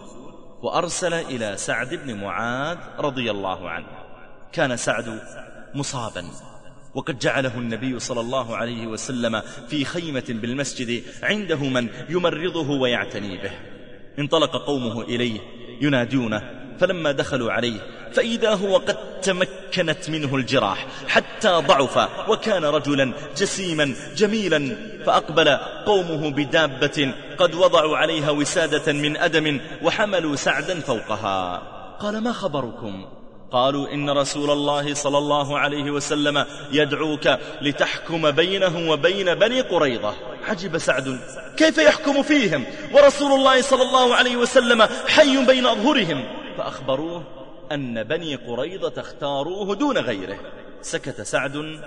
وأرسل إلى سعد بن معاذ رضي الله عنه. كان سعد مصابا، وقد جعله النبي صلى الله عليه وسلم في خيمة بالمسجد عنده من يمرضه ويعتني به. انطلق قومه إليه ينادونه، فلما دخلوا عليه فإذا هو قد تمكنت منه الجراح حتى ضعف، وكان رجلا جسيما جميلا. فأقبل قومه بدابة قد وضعوا عليها وسادة من أدم وحملوا سعدا فوقها. قال: ما خبركم؟ قالوا: إن رسول الله صلى الله عليه وسلم يدعوك لتحكم بينه وبين بني قريظة. عجب سعد، كيف يحكم فيهم ورسول الله صلى الله عليه وسلم حي بين أظهرهم؟ فأخبروه أن بني قريظة اختاروه دون غيره. سكت سعد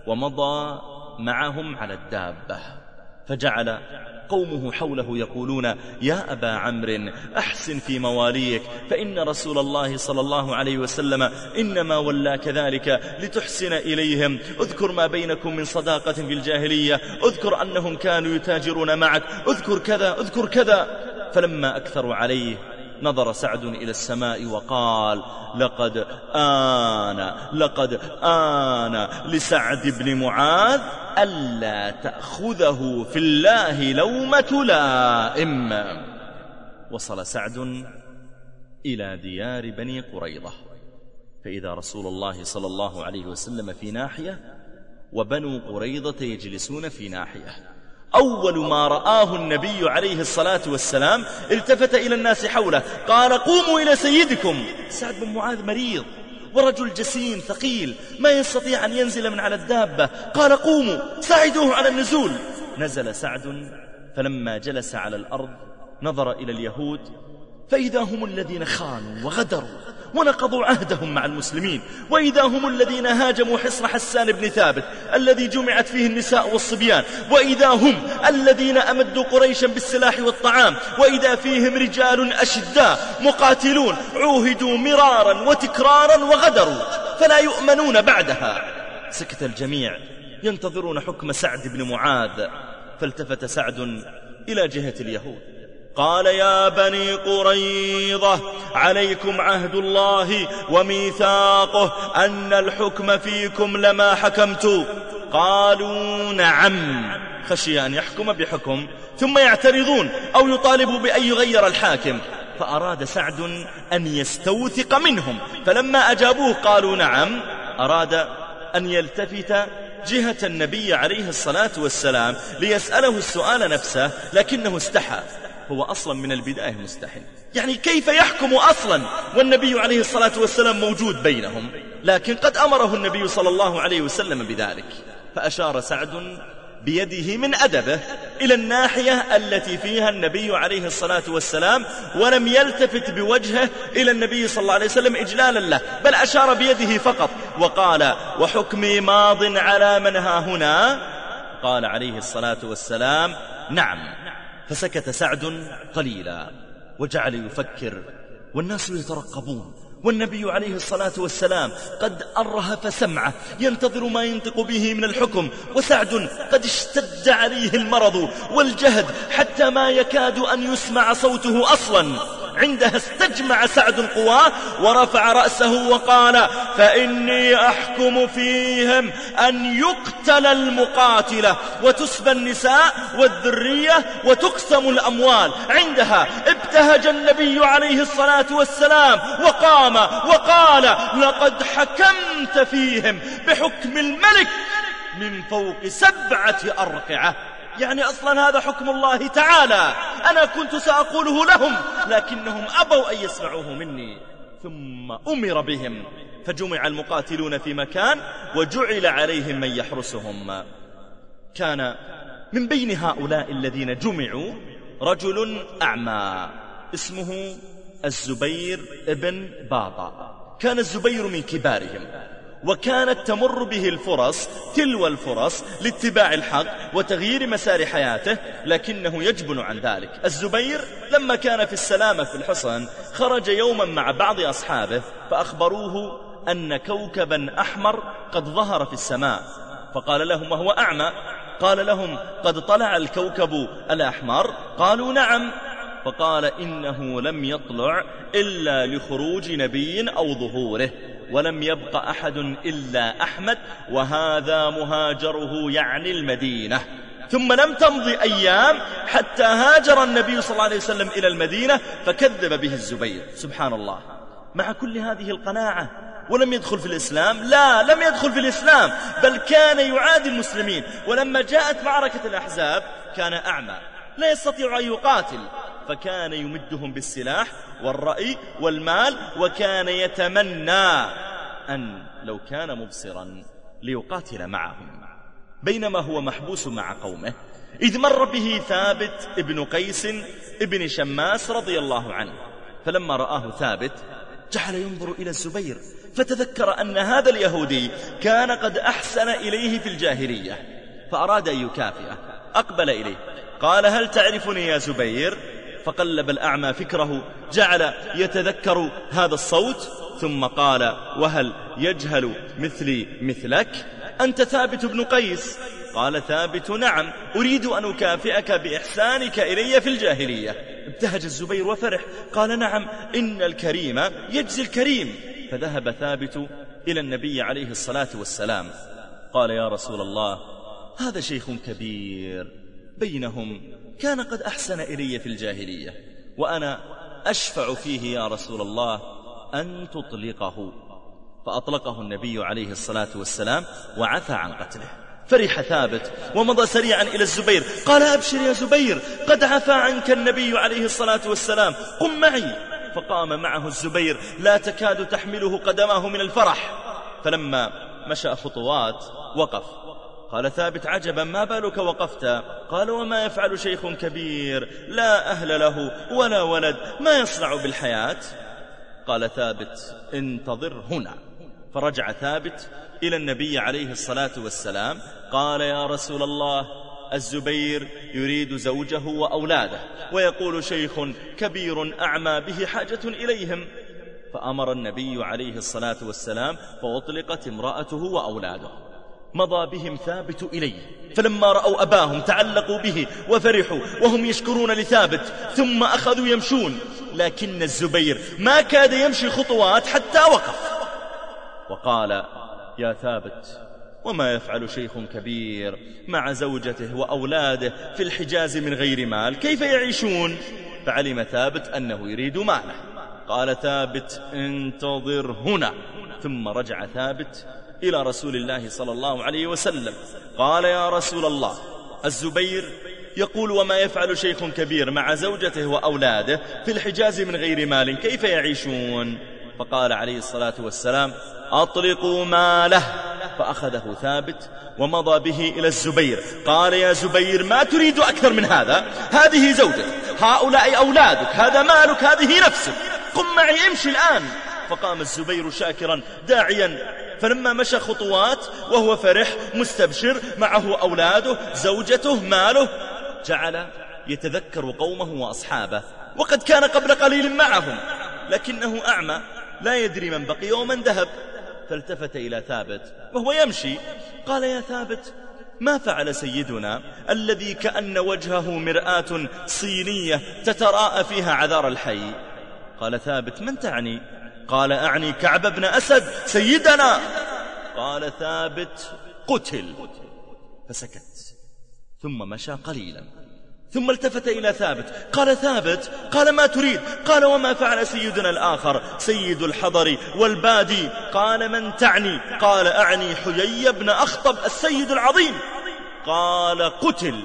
ومضى معهم على الدابة، فجعل قومه حوله يقولون: يا أبا عمرو أحسن في مواليك، فإن رسول الله صلى الله عليه وسلم إنما ولاك ذلك لتحسن إليهم، اذكر ما بينكم من صداقة في الجاهلية، اذكر أنهم كانوا يتاجرون معك، اذكر كذا اذكر كذا. فلما أكثروا عليه نظر سعد إلى السماء وقال: لقد آن لسعد بن معاذ ألا تأخذه في الله لومة لائم. وصل سعد إلى ديار بني قريظة، فإذا رسول الله صلى الله عليه وسلم في ناحية وبنو قريظة يجلسون في ناحية. أول ما رآه النبي عليه الصلاة والسلام التفت إلى الناس حوله قال: قوموا إلى سيدكم. سعد بن معاذ مريض ورجل جسيم ثقيل ما يستطيع أن ينزل من على الدابة، قال: قوموا ساعدوه على النزول. نزل سعد، فلما جلس على الأرض نظر إلى اليهود فإذا هم الذين خانوا وغدروا ونقضوا عهدهم مع المسلمين، وإذا هم الذين هاجموا حصن حسان بن ثابت الذي جمعت فيه النساء والصبيان، وإذا هم الذين أمدوا قريشا بالسلاح والطعام، وإذا فيهم رجال أشداء مقاتلون عوهدوا مرارا وتكرارا وغدروا فلا يؤمنون بعدها. سكت الجميع ينتظرون حكم سعد بن معاذ، فالتفت سعد إلى جهة اليهود قال: يا بني قريظة، عليكم عهد الله وميثاقه أن الحكم فيكم لما حكمت. قالوا: نعم. خشي أن يحكم بحكم ثم يعترضون أو يطالبوا بأن يغير الحاكم، فأراد سعد أن يستوثق منهم، فلما أجابوه قالوا نعم أراد أن يلتفت جهة النبي عليه الصلاة والسلام ليسأله السؤال نفسه، لكنه استحى. هو أصلا من البداية مستحيل، يعني كيف يحكم أصلا والنبي عليه الصلاة والسلام موجود بينهم؟ لكن قد أمره النبي صلى الله عليه وسلم بذلك، فأشار سعد بيده من أدبه إلى الناحية التي فيها النبي عليه الصلاة والسلام، ولم يلتفت بوجهه إلى النبي صلى الله عليه وسلم إجلالا له، بل أشار بيده فقط وقال: وحكمي ماض على من ها هنا؟ قال عليه الصلاة والسلام: نعم. فسكت سعد قليلا وجعل يفكر، والناس يترقبون، والنبي عليه الصلاة والسلام قد أرهف سمعه ينتظر ما ينطق به من الحكم، وسعد قد اشتد عليه المرض والجهد حتى ما يكاد أن يسمع صوته أصلا. عندها استجمع سعد قواه ورفع رأسه وقال: فإني أحكم فيهم أن يقتل المقاتلة وتسبى النساء والذرية وتقسم الأموال. عندها ابتهج النبي عليه الصلاة والسلام وقام وقال: لقد حكمت فيهم بحكم الملك من فوق 7 أرقعة. يعني أصلا هذا حكم الله تعالى، أنا كنت سأقوله لهم لكنهم أبوا أن يسمعوه مني. ثم أمر بهم فجمع المقاتلون في مكان وجعل عليهم من يحرسهم. كان من بين هؤلاء الذين جمعوا رجل أعمى اسمه الزبير ابن باطا. كان الزبير من كبارهم، وكانت تمر به الفرص تلو الفرص لاتباع الحق وتغيير مسار حياته، لكنه يجبن عن ذلك. الزبير لما كان في السلامة في الحصن خرج يوما مع بعض أصحابه فأخبروه أن كوكبا أحمر قد ظهر في السماء، فقال لهم وهو أعمى، قال لهم: قد طلع الكوكب الأحمر؟ قالوا: نعم. فقال: إنه لم يطلع إلا لخروج نبي أو ظهوره، ولم يبق أحد إلا أحمد، وهذا مهاجره يعني المدينة. ثم لم تمض أيام حتى هاجر النبي صلى الله عليه وسلم إلى المدينة فكذب به الزبير. سبحان الله، مع كل هذه القناعة ولم يدخل في الإسلام؟ لا، لم يدخل في الإسلام، بل كان يعادي المسلمين. ولما جاءت معركة الأحزاب كان أعمى لا يستطيع أن يقاتل، فكان يمدهم بالسلاح والرأي والمال، وكان يتمنى أن لو كان مبصرا ليقاتل معهم. بينما هو محبوس مع قومه إذ مر به ثابت ابن قيس ابن شماس رضي الله عنه، فلما رآه ثابت جعل ينظر إلى الزبير، فتذكر أن هذا اليهودي كان قد أحسن إليه في الجاهلية، فأراد أن يكافئه. أقبل إليه قال: هل تعرفني يا زبير؟ فقلب الأعمى فكره، جعل يتذكر هذا الصوت، ثم قال: وهل يجهل مثلي مثلك؟ أنت ثابت بن قيس؟ قال ثابت: نعم، أريد أن أكافئك بإحسانك إلي في الجاهلية. ابتهج الزبير وفرح، قال نعم إن الكريم يجزي الكريم. فذهب ثابت إلى النبي عليه الصلاة والسلام، قال يا رسول الله هذا شيخ كبير بينهم كان قد أحسن إلي في الجاهلية، وأنا أشفع فيه يا رسول الله أن تطلقه. فأطلقه النبي عليه الصلاة والسلام وعفى عن قتله. فرح ثابت ومضى سريعا إلى الزبير، قال أبشر يا زبير قد عفى عنك النبي عليه الصلاة والسلام، قم معي. فقام معه الزبير لا تكاد تحمله قدماه من الفرح. فلما مشى خطوات وقف. قال ثابت عجبا ما بالك وقفت؟ قال وما يفعل شيخ كبير لا أهل له ولا ولد، ما يصنع بالحياة؟ قال ثابت انتظر هنا. فرجع ثابت إلى النبي عليه الصلاة والسلام، قال يا رسول الله الزبير يريد زوجه وأولاده، ويقول شيخ كبير أعمى به حاجة إليهم. فأمر النبي عليه الصلاة والسلام فأطلقت امرأته وأولاده. مضى بهم ثابت إليه، فلما رأوا أباهم تعلقوا به وفرحوا وهم يشكرون لثابت، ثم أخذوا يمشون، لكن الزبير ما كاد يمشي خطوات حتى وقف وقال يا ثابت وما يفعل شيخ كبير مع زوجته وأولاده في الحجاز من غير مال، كيف يعيشون؟ فعلم ثابت أنه يريد ماله. قال ثابت انتظر هنا. ثم رجع ثابت إلى رسول الله صلى الله عليه وسلم، قال يا رسول الله الزبير يقول وما يفعل شيخ كبير مع زوجته وأولاده في الحجاز من غير مال، كيف يعيشون؟ فقال عليه الصلاة والسلام أطلقوا ماله. فأخذه ثابت ومضى به إلى الزبير، قال يا زبير ما تريد أكثر من هذا؟ هذه زوجك، هؤلاء أولادك، هذا مالك، هذه نفسك، قم معي امشي الآن. فقام الزبير شاكرا داعيا. فلما مشى خطوات وهو فرح مستبشر معه أولاده زوجته ماله، جعل يتذكر قومه وأصحابه، وقد كان قبل قليل معهم، لكنه أعمى لا يدري من بقي ومن ذهب. فالتفت إلى ثابت وهو يمشي، قال يا ثابت ما فعل سيدنا الذي كأن وجهه مرآة صينية تتراءى فيها عذار الحي؟ قال ثابت من تعني؟ قال أعني كعب بن أسد سيدنا. قال ثابت قتل. فسكت ثم مشى قليلا، ثم التفت إلى ثابت، قال ثابت قال ما تريد؟ قال وما فعل سيدنا الآخر سيد الحضر والبادي؟ قال من تعني؟ قال أعني حيي بن أخطب السيد العظيم. قال قتل.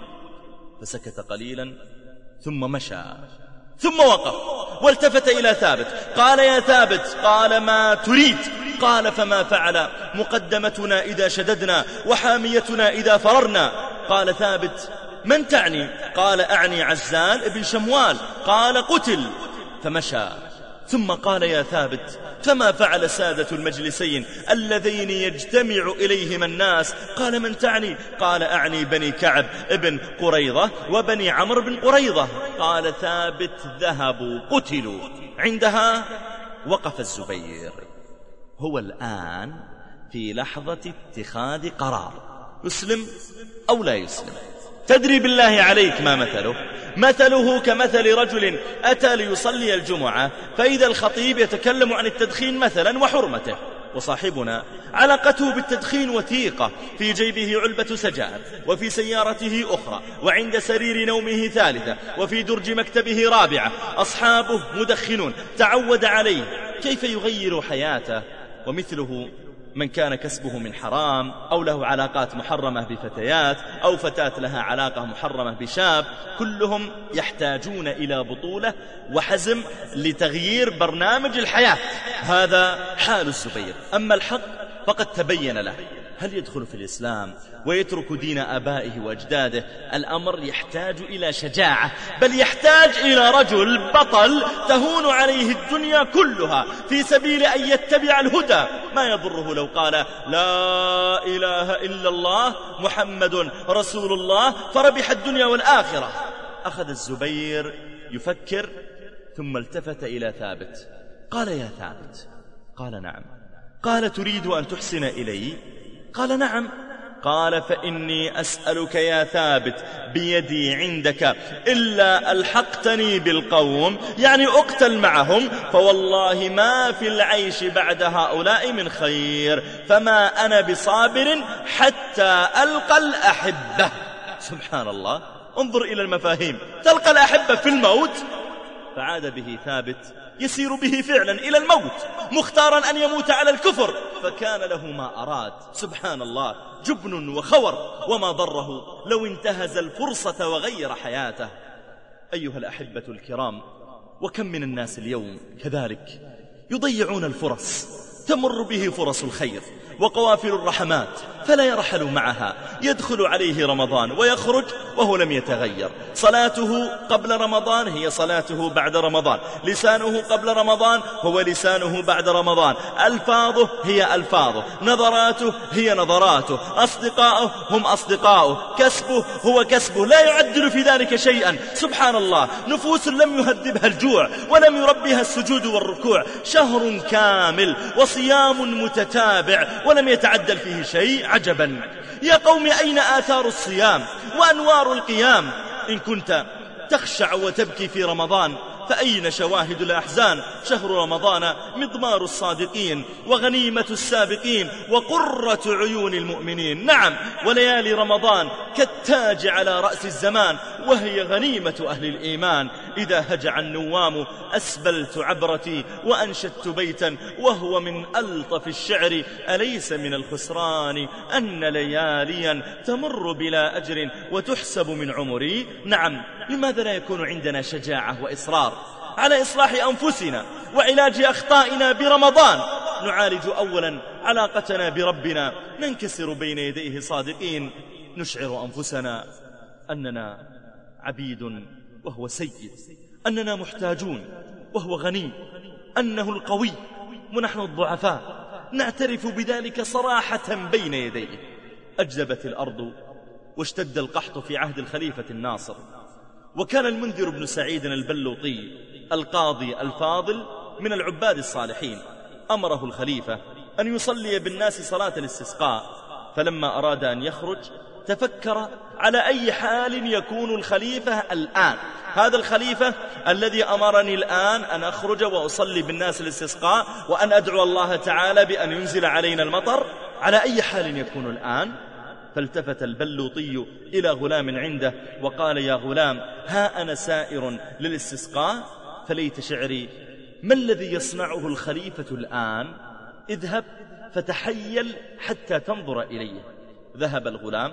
فسكت قليلا ثم مشى، ثم وقف والتفت إلى ثابت، قال يا ثابت قال ما تريد؟ قال فما فعل مقدمتنا إذا شددنا وحاميتنا إذا فررنا؟ قال ثابت من تعني؟ قال أعني عزال ابن شموال. قال قتل. فمشى، ثم قال يا ثابت فما فعل سادة المجلسين اللذين يجتمع إليهما الناس؟ قال من تعني؟ قال أعني بني كعب ابن قريظة وبني عمرو بن قريظة. قال ثابت ذهبوا قتلوا. عندها وقف الزبير. هو الآن في لحظة اتخاذ قرار، يسلم أو لا يسلم. تدري بالله عليك ما مثله؟ مثله كمثل رجل أتى ليصلي الجمعة فإذا الخطيب يتكلم عن التدخين مثلا وحرمته، وصاحبنا علاقته بالتدخين وثيقة، في جيبه علبة سجائر، وفي سيارته أخرى، وعند سرير نومه ثالثة، وفي درج مكتبه رابعة. أصحابه مدخنون، تعود عليه، كيف يغير حياته؟ ومثله من كان كسبه من حرام، أو له علاقات محرمة بفتيات، أو فتاة لها علاقة محرمة بشاب، كلهم يحتاجون إلى بطولة وحزم لتغيير برنامج الحياة. هذا حال الزبير. أما الحق فقد تبين له، هل يدخل في الإسلام ويترك دين آبائه وأجداده؟ الأمر يحتاج إلى شجاعة، بل يحتاج إلى رجل بطل تهون عليه الدنيا كلها في سبيل أن يتبع الهدى. ما يضره لو قال لا إله إلا الله محمد رسول الله فربح الدنيا والآخرة. أخذ الزبير يفكر، ثم التفت إلى ثابت، قال يا ثابت. قال نعم. قال تريد أن تحسن إلي؟ قال نعم. قال فإني أسألك يا ثابت بيدي عندك إلا ألحقتني بالقوم، يعني أقتل معهم، فوالله ما في العيش بعد هؤلاء من خير، فما أنا بصابر حتى ألقى الأحبة. سبحان الله، انظر إلى المفاهيم، تلقى الأحبة في الموت. فعاد به ثابت يسير به فعلا إلى الموت، مختارا أن يموت على الكفر، فكان له ما أراد. سبحان الله، جبن وخور، وما ضره لو انتهز الفرصة وغير حياته. أيها الأحبة الكرام، وكم من الناس اليوم كذلك يضيعون الفرص، تمر به فرص الخير وقوافل الرحمات فلا يرحل معها، يدخل عليه رمضان ويخرج وهو لم يتغير، صلاته قبل رمضان هي صلاته بعد رمضان، لسانه قبل رمضان هو لسانه بعد رمضان، ألفاظه هي ألفاظه، نظراته هي نظراته، أصدقاؤه هم أصدقاؤه، كسبه هو كسبه، لا يعدل في ذلك شيئا. سبحان الله، نفوس لم يهذبها الجوع ولم يربيها السجود والركوع، شهر كامل وصيام متتابع ولم يتعدل فيه شيء. عجبا يا قوم، أين آثار الصيام وأنوار القيام؟ إن كنت تخشع وتبكي في رمضان فأين شواهد الأحزان؟ شهر رمضان مضمار الصادقين وغنيمة السابقين وقرة عيون المؤمنين. نعم، وليالي رمضان كالتاج على رأس الزمان، وهي غنيمة أهل الإيمان. إذا هجع النوام أسبلت عبرتي وأنشدت بيتا، وهو من ألطف الشعر: أليس من الخسران أن لياليا تمر بلا أجر وتحسب من عمري؟ نعم، لماذا لا يكون عندنا شجاعة وإصرار على إصلاح أنفسنا وعلاج أخطائنا برمضان؟ نعالج أولا علاقتنا بربنا، ننكسر بين يديه صادقين، نشعر أنفسنا أننا عبيد وهو سيد، أننا محتاجون وهو غني، أنه القوي ونحن الضعفاء، نعترف بذلك صراحة بين يديه. أجدبت الأرض واشتد القحط في عهد الخليفة الناصر، وكان المنذر بن سعيد البلوطي القاضي الفاضل من العباد الصالحين، أمره الخليفة أن يصلي بالناس صلاة الاستسقاء، فلما أراد أن يخرج تفكر على أي حال يكون الخليفة الآن، هذا الخليفة الذي أمرني الآن أن أخرج وأصلي بالناس الاستسقاء وأن أدعو الله تعالى بأن ينزل علينا المطر، على أي حال يكون الآن؟ فالتفت البلوطي إلى غلام عنده وقال: يا غلام، ها أنا سائر للاستسقاء، فليت شعري ما الذي يصنعه الخليفة الآن؟ اذهب فتحيل حتى تنظر إليه. ذهب الغلام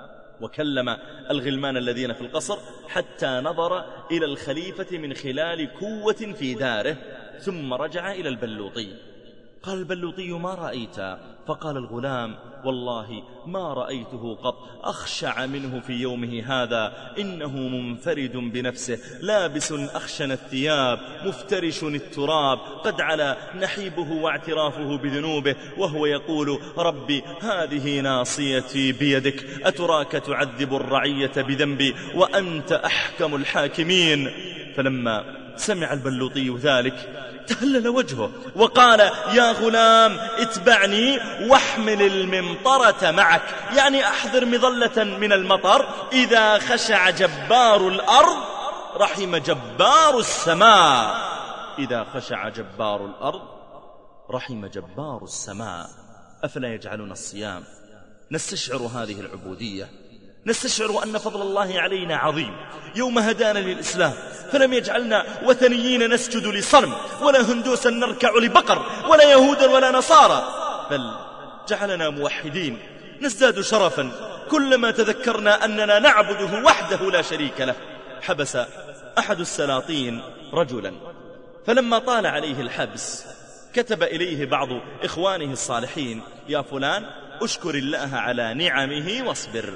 وكلم الغلمان الذين في القصر حتى نظر إلى الخليفة من خلال كوة في داره، ثم رجع إلى البلوطي. قال البلوطي: ما رأيت؟ فقال الغلام: والله ما رأيته قط أخشع منه في يومه هذا، إنه منفرد بنفسه، لابس أخشن الثياب، مفترش التراب، قد على نحيبه واعترافه بذنوبه، وهو يقول: ربي هذه ناصيتي بيدك، أتراك تعذب الرعية بذنبي وأنت أحكم الحاكمين. فلما سمع البلوطي ذلك تهلل وجهه وقال: يا غلام، اتبعني واحمل الممطرة معك، يعني أحضر مظلة من المطر، إذا خشع جبار الأرض رحم جبار السماء. إذا خشع جبار الأرض رحم جبار السماء. أفلا يجعلنا الصيام نستشعر هذه العبودية، نستشعر أن فضل الله علينا عظيم يوم هدانا للإسلام، فلم يجعلنا وثنيين نسجد لصنم، ولا هندوسا نركع لبقر، ولا يهودا ولا نصارى، بل جعلنا موحدين نزداد شرفا كلما تذكرنا أننا نعبده وحده لا شريك له. حبس أحد السلاطين رجلا، فلما طال عليه الحبس كتب إليه بعض إخوانه الصالحين: يا فلان، أشكر الله على نعمه واصبر.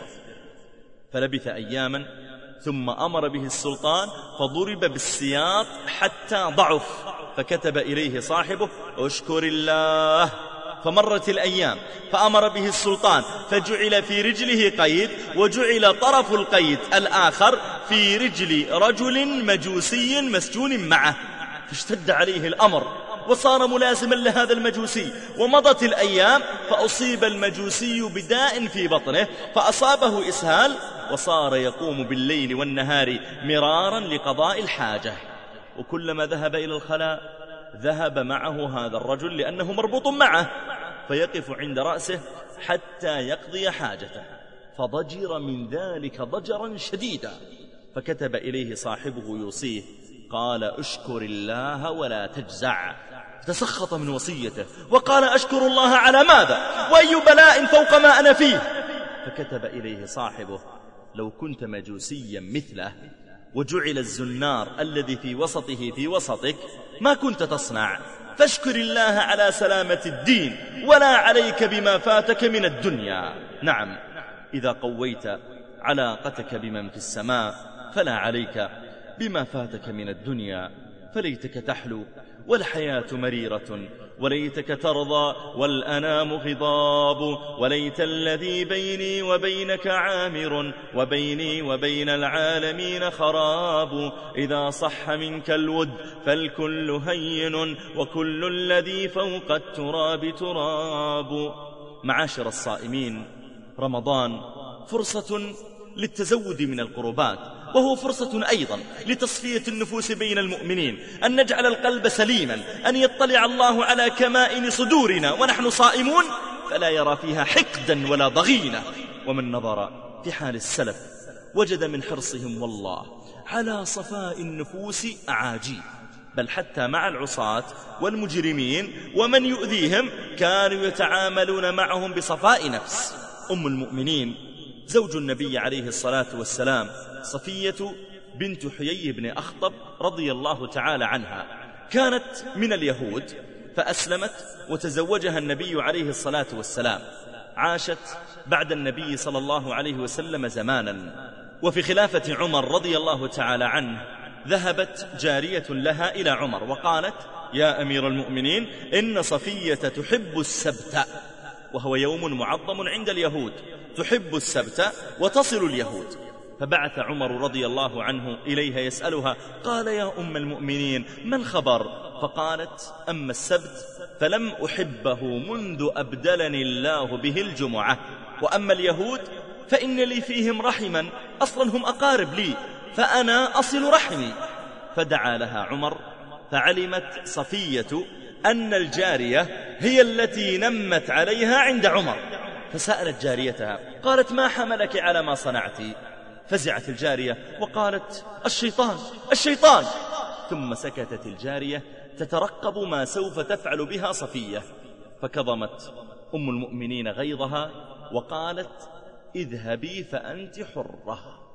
فلبث أياما ثم أمر به السلطان فضرب بالسياط حتى ضعف، فكتب إليه صاحبه: أشكر الله. فمرت الأيام فأمر به السلطان فجعل في رجله قيد، وجعل طرف القيد الآخر في رجل رجل مجوسي مسجون معه، فاشتد عليه الأمر وصار ملازما لهذا المجوسي. ومضت الأيام فأصيب المجوسي بداء في بطنه فأصابه إسهال، وصار يقوم بالليل والنهار مرارا لقضاء الحاجة. وكلما ذهب إلى الخلاء ذهب معه هذا الرجل لأنه مربوط معه، فيقف عند رأسه حتى يقضي حاجته، فضجر من ذلك ضجرا شديدا، فكتب إليه صاحبه يوصيه، قال أشكر الله ولا تجزع. تسخط من وصيته وقال أشكر الله على ماذا وأي بلاء فوق ما أنا فيه؟ فكتب إليه صاحبه لو كنت مجوسيا مثله وجعل الزنار الذي في وسطه في وسطك ما كنت تصنع، فاشكر الله على سلامة الدين ولا عليك بما فاتك من الدنيا. نعم، إذا قويت علاقتك بمن في السماء فلا عليك بما فاتك من الدنيا. فليتك تحلو والحياة مريرة، وليتك ترضى والأنام غضاب، وليت الذي بيني وبينك عامر، وبيني وبين العالمين خراب. إذا صح منك الود فالكل هين، وكل الذي فوق التراب تراب. معاشر الصائمين، رمضان فرصة للتزود من القربات، وهو فرصة أيضا لتصفية النفوس بين المؤمنين، أن نجعل القلب سليما، أن يطلع الله على كمائن صدورنا ونحن صائمون فلا يرى فيها حقدا ولا ضغينة. ومن نظر في حال السلف وجد من حرصهم والله على صفاء النفوس أعاجيب، بل حتى مع العصاة والمجرمين ومن يؤذيهم كانوا يتعاملون معهم بصفاء نفس. أم المؤمنين زوج النبي عليه الصلاة والسلام صفية بنت حيي بن أخطب رضي الله تعالى عنها، كانت من اليهود فأسلمت وتزوجها النبي عليه الصلاة والسلام. عاشت بعد النبي صلى الله عليه وسلم زمانا، وفي خلافة عمر رضي الله تعالى عنه ذهبت جارية لها إلى عمر وقالت يا أمير المؤمنين إن صفية تحب السبت، وهو يوم معظم عند اليهود، تحب السبت وتصل اليهود. فبعث عمر رضي الله عنه إليها يسألها، قال يا أم المؤمنين ما الخبر؟ فقالت أما السبت فلم أحبه منذ أبدلني الله به الجمعة، وأما اليهود فإن لي فيهم رحما، أصلا هم أقارب لي فأنا أصل رحمي. فدعا لها عمر، فعلمت صفية أن الجارية هي التي نمت عليها عند عمر، فسألت جاريتها قالت ما حملك على ما صنعت؟ فزعت الجارية وقالت الشيطان الشيطان، ثم سكتت الجارية تترقب ما سوف تفعل بها صفية. فكظمت أم المؤمنين غيظها وقالت اذهبي فأنت حرة.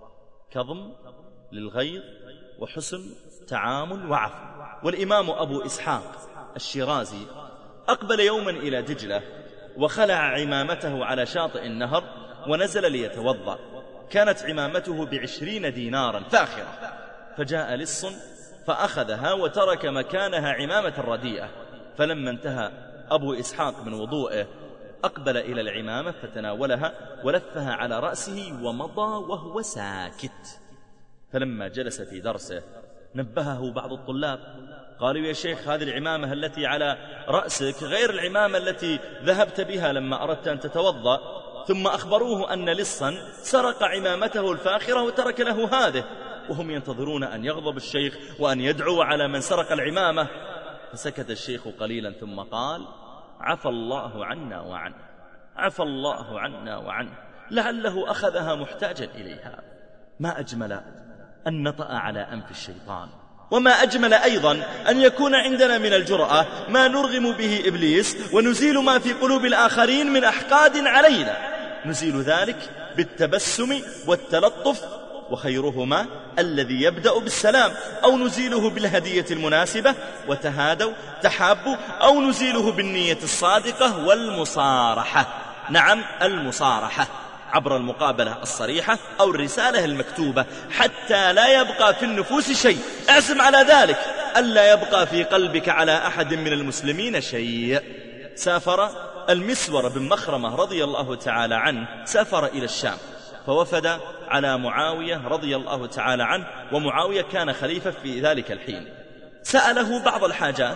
كظم للغيظ وحسن تعامل وعفو. والإمام أبو إسحاق الشيرازي أقبل يوما إلى دجلة وخلع عمامته على شاطئ النهر ونزل ليتوضأ، كانت عمامته ب20 دينارا فاخرة، فجاء لص فأخذها وترك مكانها عمامة رديئة. فلما انتهى أبو إسحاق من وضوئه أقبل إلى العمامة فتناولها ولفها على رأسه ومضى وهو ساكت. فلما جلس في درسه نبهه بعض الطلاب، قالوا يا شيخ هذه العمامة التي على رأسك غير العمامة التي ذهبت بها لما أردت أن تتوضأ. ثم أخبروه أن لصا سرق عمامته الفاخرة وترك له هذه، وهم ينتظرون أن يغضب الشيخ وأن يدعو على من سرق العمامة. فسكت الشيخ قليلا ثم قال عفى الله عنا وعنه، عفى الله عنا وعنه، لعله أخذها محتاجا إليها. ما أجمل أن نطأ على أنف الشيطان، وما أجمل أيضا أن يكون عندنا من الجرأة ما نرغم به إبليس ونزيل ما في قلوب الآخرين من أحقاد علينا، نزيل ذلك بالتبسم والتلطف، وخيرهما الذي يبدأ بالسلام، أو نزيله بالهدية المناسبة وتهادوا تحابوا، أو نزيله بالنية الصادقة والمصارحة. نعم، المصارحة عبر المقابلة الصريحة أو الرسالة المكتوبة، حتى لا يبقى في النفوس شيء. اعزم على ذلك، ألا يبقى في قلبك على أحد من المسلمين شيء. سافر المسور بن مخرمة رضي الله تعالى عنه، سافر إلى الشام فوفد على معاوية رضي الله تعالى عنه، ومعاوية كان خليفة في ذلك الحين. سأله بعض الحاجات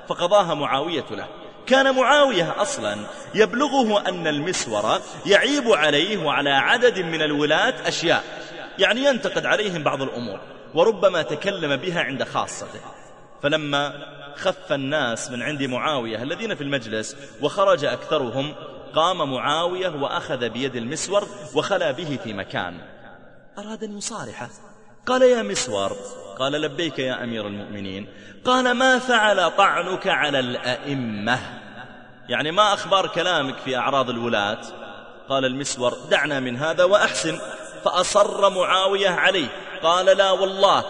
فقضاها معاوية له. كان معاوية أصلا يبلغه أن المسور يعيب عليه وعلى عدد من الولاة أشياء، يعني ينتقد عليهم بعض الأمور وربما تكلم بها عند خاصته. فلما خف الناس من عند معاوية الذين في المجلس وخرج أكثرهم، قام معاوية وأخذ بيد المسور وخلى به في مكان. أراد أن يصارحه، قال: يا مسور. قال: لبيك يا أمير المؤمنين. قال: ما فعل طعنك على الأئمة؟ يعني ما أخبار كلامك في أعراض الولاة؟ قال المسور: دعنا من هذا وأحسن. فأصر معاوية عليه، قال: لا والله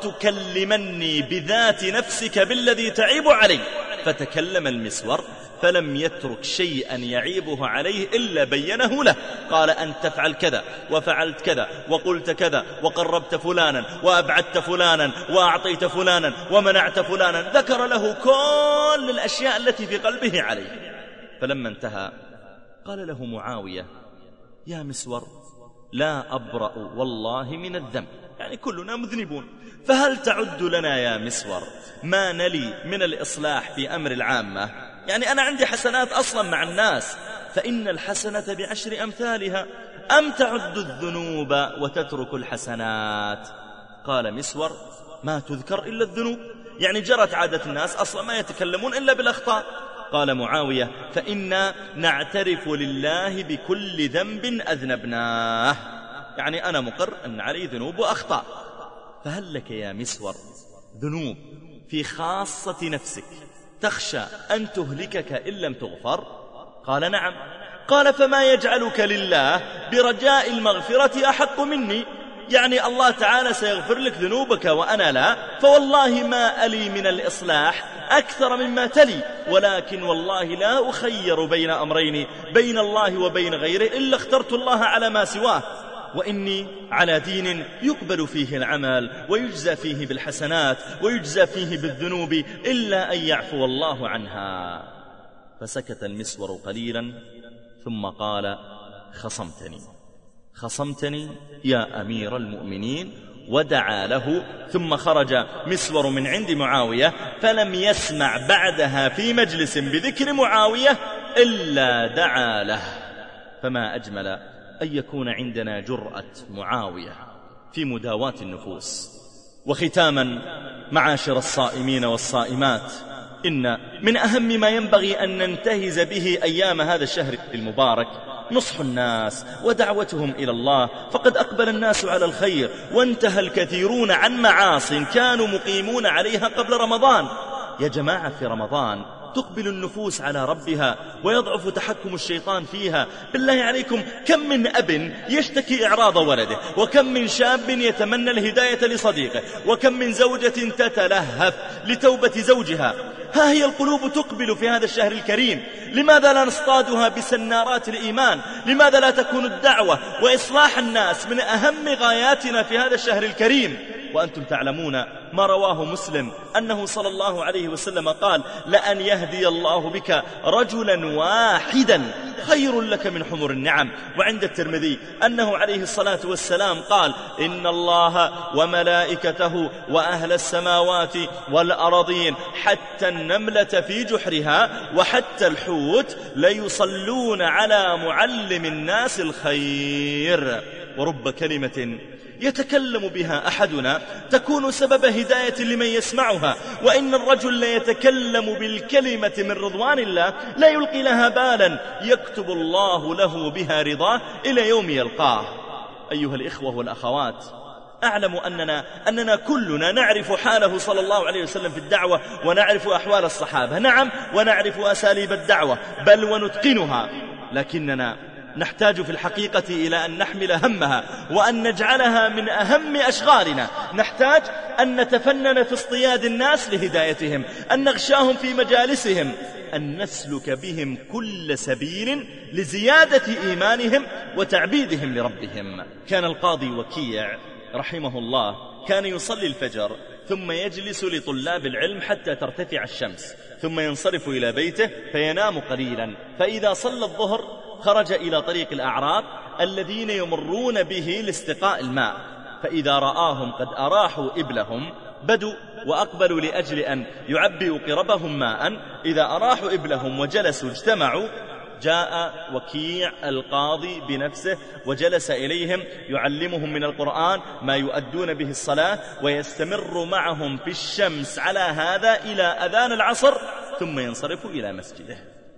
لتكلمني بذات نفسك بالذي تعيب علي. فتكلم المسور فلم يترك شيئا يعيبه عليه إلا بينه له. قال: أن تفعل كذا وفعلت كذا وقلت كذا وقربت فلانا وأبعدت فلانا وأعطيت فلانا ومنعت فلانا، ذكر له كل الأشياء التي في قلبه عليه. فلما انتهى قال له معاوية: يا مسور، لا أبرأ والله من الذنب، يعني كلنا مذنبون، فهل تعد لنا يا مسور ما نلي من الإصلاح في أمر العامة؟ يعني أنا عندي حسنات أصلا مع الناس، فإن الحسنة ب10 أمثالها، أم تعد الذنوب وتترك الحسنات؟ قال مسور: ما تذكر إلا الذنوب، يعني جرت عادة الناس أصلا ما يتكلمون إلا بالأخطاء. قال معاوية: فإنا نعترف لله بكل ذنب أذنبناه، يعني أنا مقر أن علي ذنوب وأخطاء، فهل لك يا مسور ذنوب في خاصة نفسك تخشى أن تهلكك إن لم تغفر؟ قال: نعم. قال: فما يجعلك لله برجاء المغفرة أحق مني؟ يعني الله تعالى سيغفر لك ذنوبك وأنا لا، فوالله ما ألي من الإصلاح أكثر مما تلي، ولكن والله لا أخير بين أمرين، بين الله وبين غيره، إلا اخترت الله على ما سواه، وإني على دين يقبل فيه العمل ويجزى فيه بالحسنات ويجزى فيه بالذنوب إلا أن يعفو الله عنها. فسكت المسور قليلا ثم قال: خصمتني يا أمير المؤمنين، ودعا له. ثم خرج مسور من عند معاوية، فلم يسمع بعدها في مجلس بذكر معاوية إلا دعا له. فما أجمل أن يكون عندنا جرأة معاوية في مداواة النفوس. وختاما، معاشر الصائمين والصائمات، إن من أهم ما ينبغي أن ننتهز به أيام هذا الشهر المبارك نصح الناس ودعوتهم إلى الله، فقد أقبل الناس على الخير وانتهى الكثيرون عن معاصٍ كانوا مقيمون عليها قبل رمضان. يا جماعة، في رمضان تقبل النفوس على ربها ويضعف تحكم الشيطان فيها. بالله عليكم، كم من أب يشتكي إعراض ولده، وكم من شاب يتمنى الهداية لصديقه، وكم من زوجة تتلهف لتوبة زوجها. ها هي القلوب تقبل في هذا الشهر الكريم، لماذا لا نصطادها بسنارات الإيمان؟ لماذا لا تكون الدعوة وإصلاح الناس من أهم غاياتنا في هذا الشهر الكريم؟ وأنتم تعلمون ما رواه مسلم أنه صلى الله عليه وسلم قال: لأن يهدي الله بك رجلا واحدا خير لك من حمر النعم. وعند الترمذي أنه عليه الصلاة والسلام قال: إن الله وملائكته وأهل السماوات والأرضين حتى النملة في جحرها وحتى الحوت ليصلون على معلم الناس الخير. ورب كلمة يتكلم بها أحدنا تكون سبب هداية لمن يسمعها، وإن الرجل ليتكلم بالكلمة من رضوان الله لا يلقي لها بالا يكتب الله له بها رضاه إلى يوم يلقاه. أيها الإخوة والأخوات، أعلم أننا كلنا نعرف حاله صلى الله عليه وسلم في الدعوة، ونعرف أحوال الصحابة، نعم، ونعرف أساليب الدعوة بل ونتقنها، لكننا نحتاج في الحقيقة إلى أن نحمل همها وأن نجعلها من أهم أشغالنا. نحتاج أن نتفنن في اصطياد الناس لهدايتهم، أن نغشاهم في مجالسهم، أن نسلك بهم كل سبيل لزيادة إيمانهم وتعبيدهم لربهم. كان القاضي وكيع رحمه الله كان يصلي الفجر ثم يجلس لطلاب العلم حتى ترتفع الشمس، ثم ينصرف إلى بيته فينام قليلا، فإذا صلى الظهر خرج إلى طريق الأعراب الذين يمرون به لاستقاء الماء، فإذا رآهم قد أراحوا إبلهم بدوا وأقبلوا لأجل أن يعبئوا قربهم ماء. إذا أراحوا إبلهم وجلسوا اجتمعوا، جاء وكيع القاضي بنفسه وجلس إليهم يعلمهم من القرآن ما يؤدون به الصلاة، ويستمر معهم في الشمس على هذا إلى أذان العصر، ثم ينصرف إلى مسجده.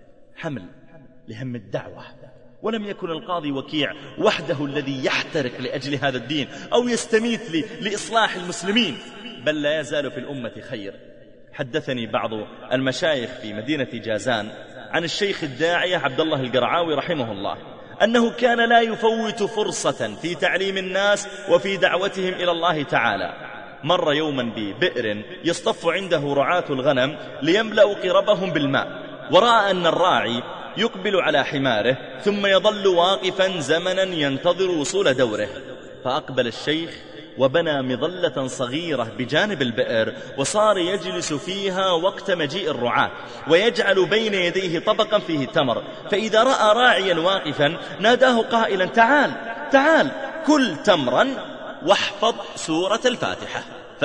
حمل لهم الدعوة. ولم يكن القاضي وكيع وحده الذي يحترق لأجل هذا الدين أو يستميت لإصلاح المسلمين، بل لا يزال في الأمة خير. حدثني بعض المشايخ في مدينة جازان عن الشيخ الداعية عبد الله القرعاوي رحمه الله أنه كان لا يفوت فرصة في تعليم الناس وفي دعوتهم إلى الله تعالى. مر يوما ببئر يصطف عنده رعاة الغنم ليملأوا قربهم بالماء، ورأى أن الراعي يقبل على حماره ثم يظل واقفا زمنا ينتظر وصول دوره، فأقبل الشيخ وبنى مظلة صغيرة بجانب البئر، وصار يجلس فيها وقت مجيء الرعاة، ويجعل بين يديه طبقا فيه تمر، فإذا رأى راعيا واقفا ناداه قائلا: تعال تعال كل تمرا واحفظ سورة الفاتحة.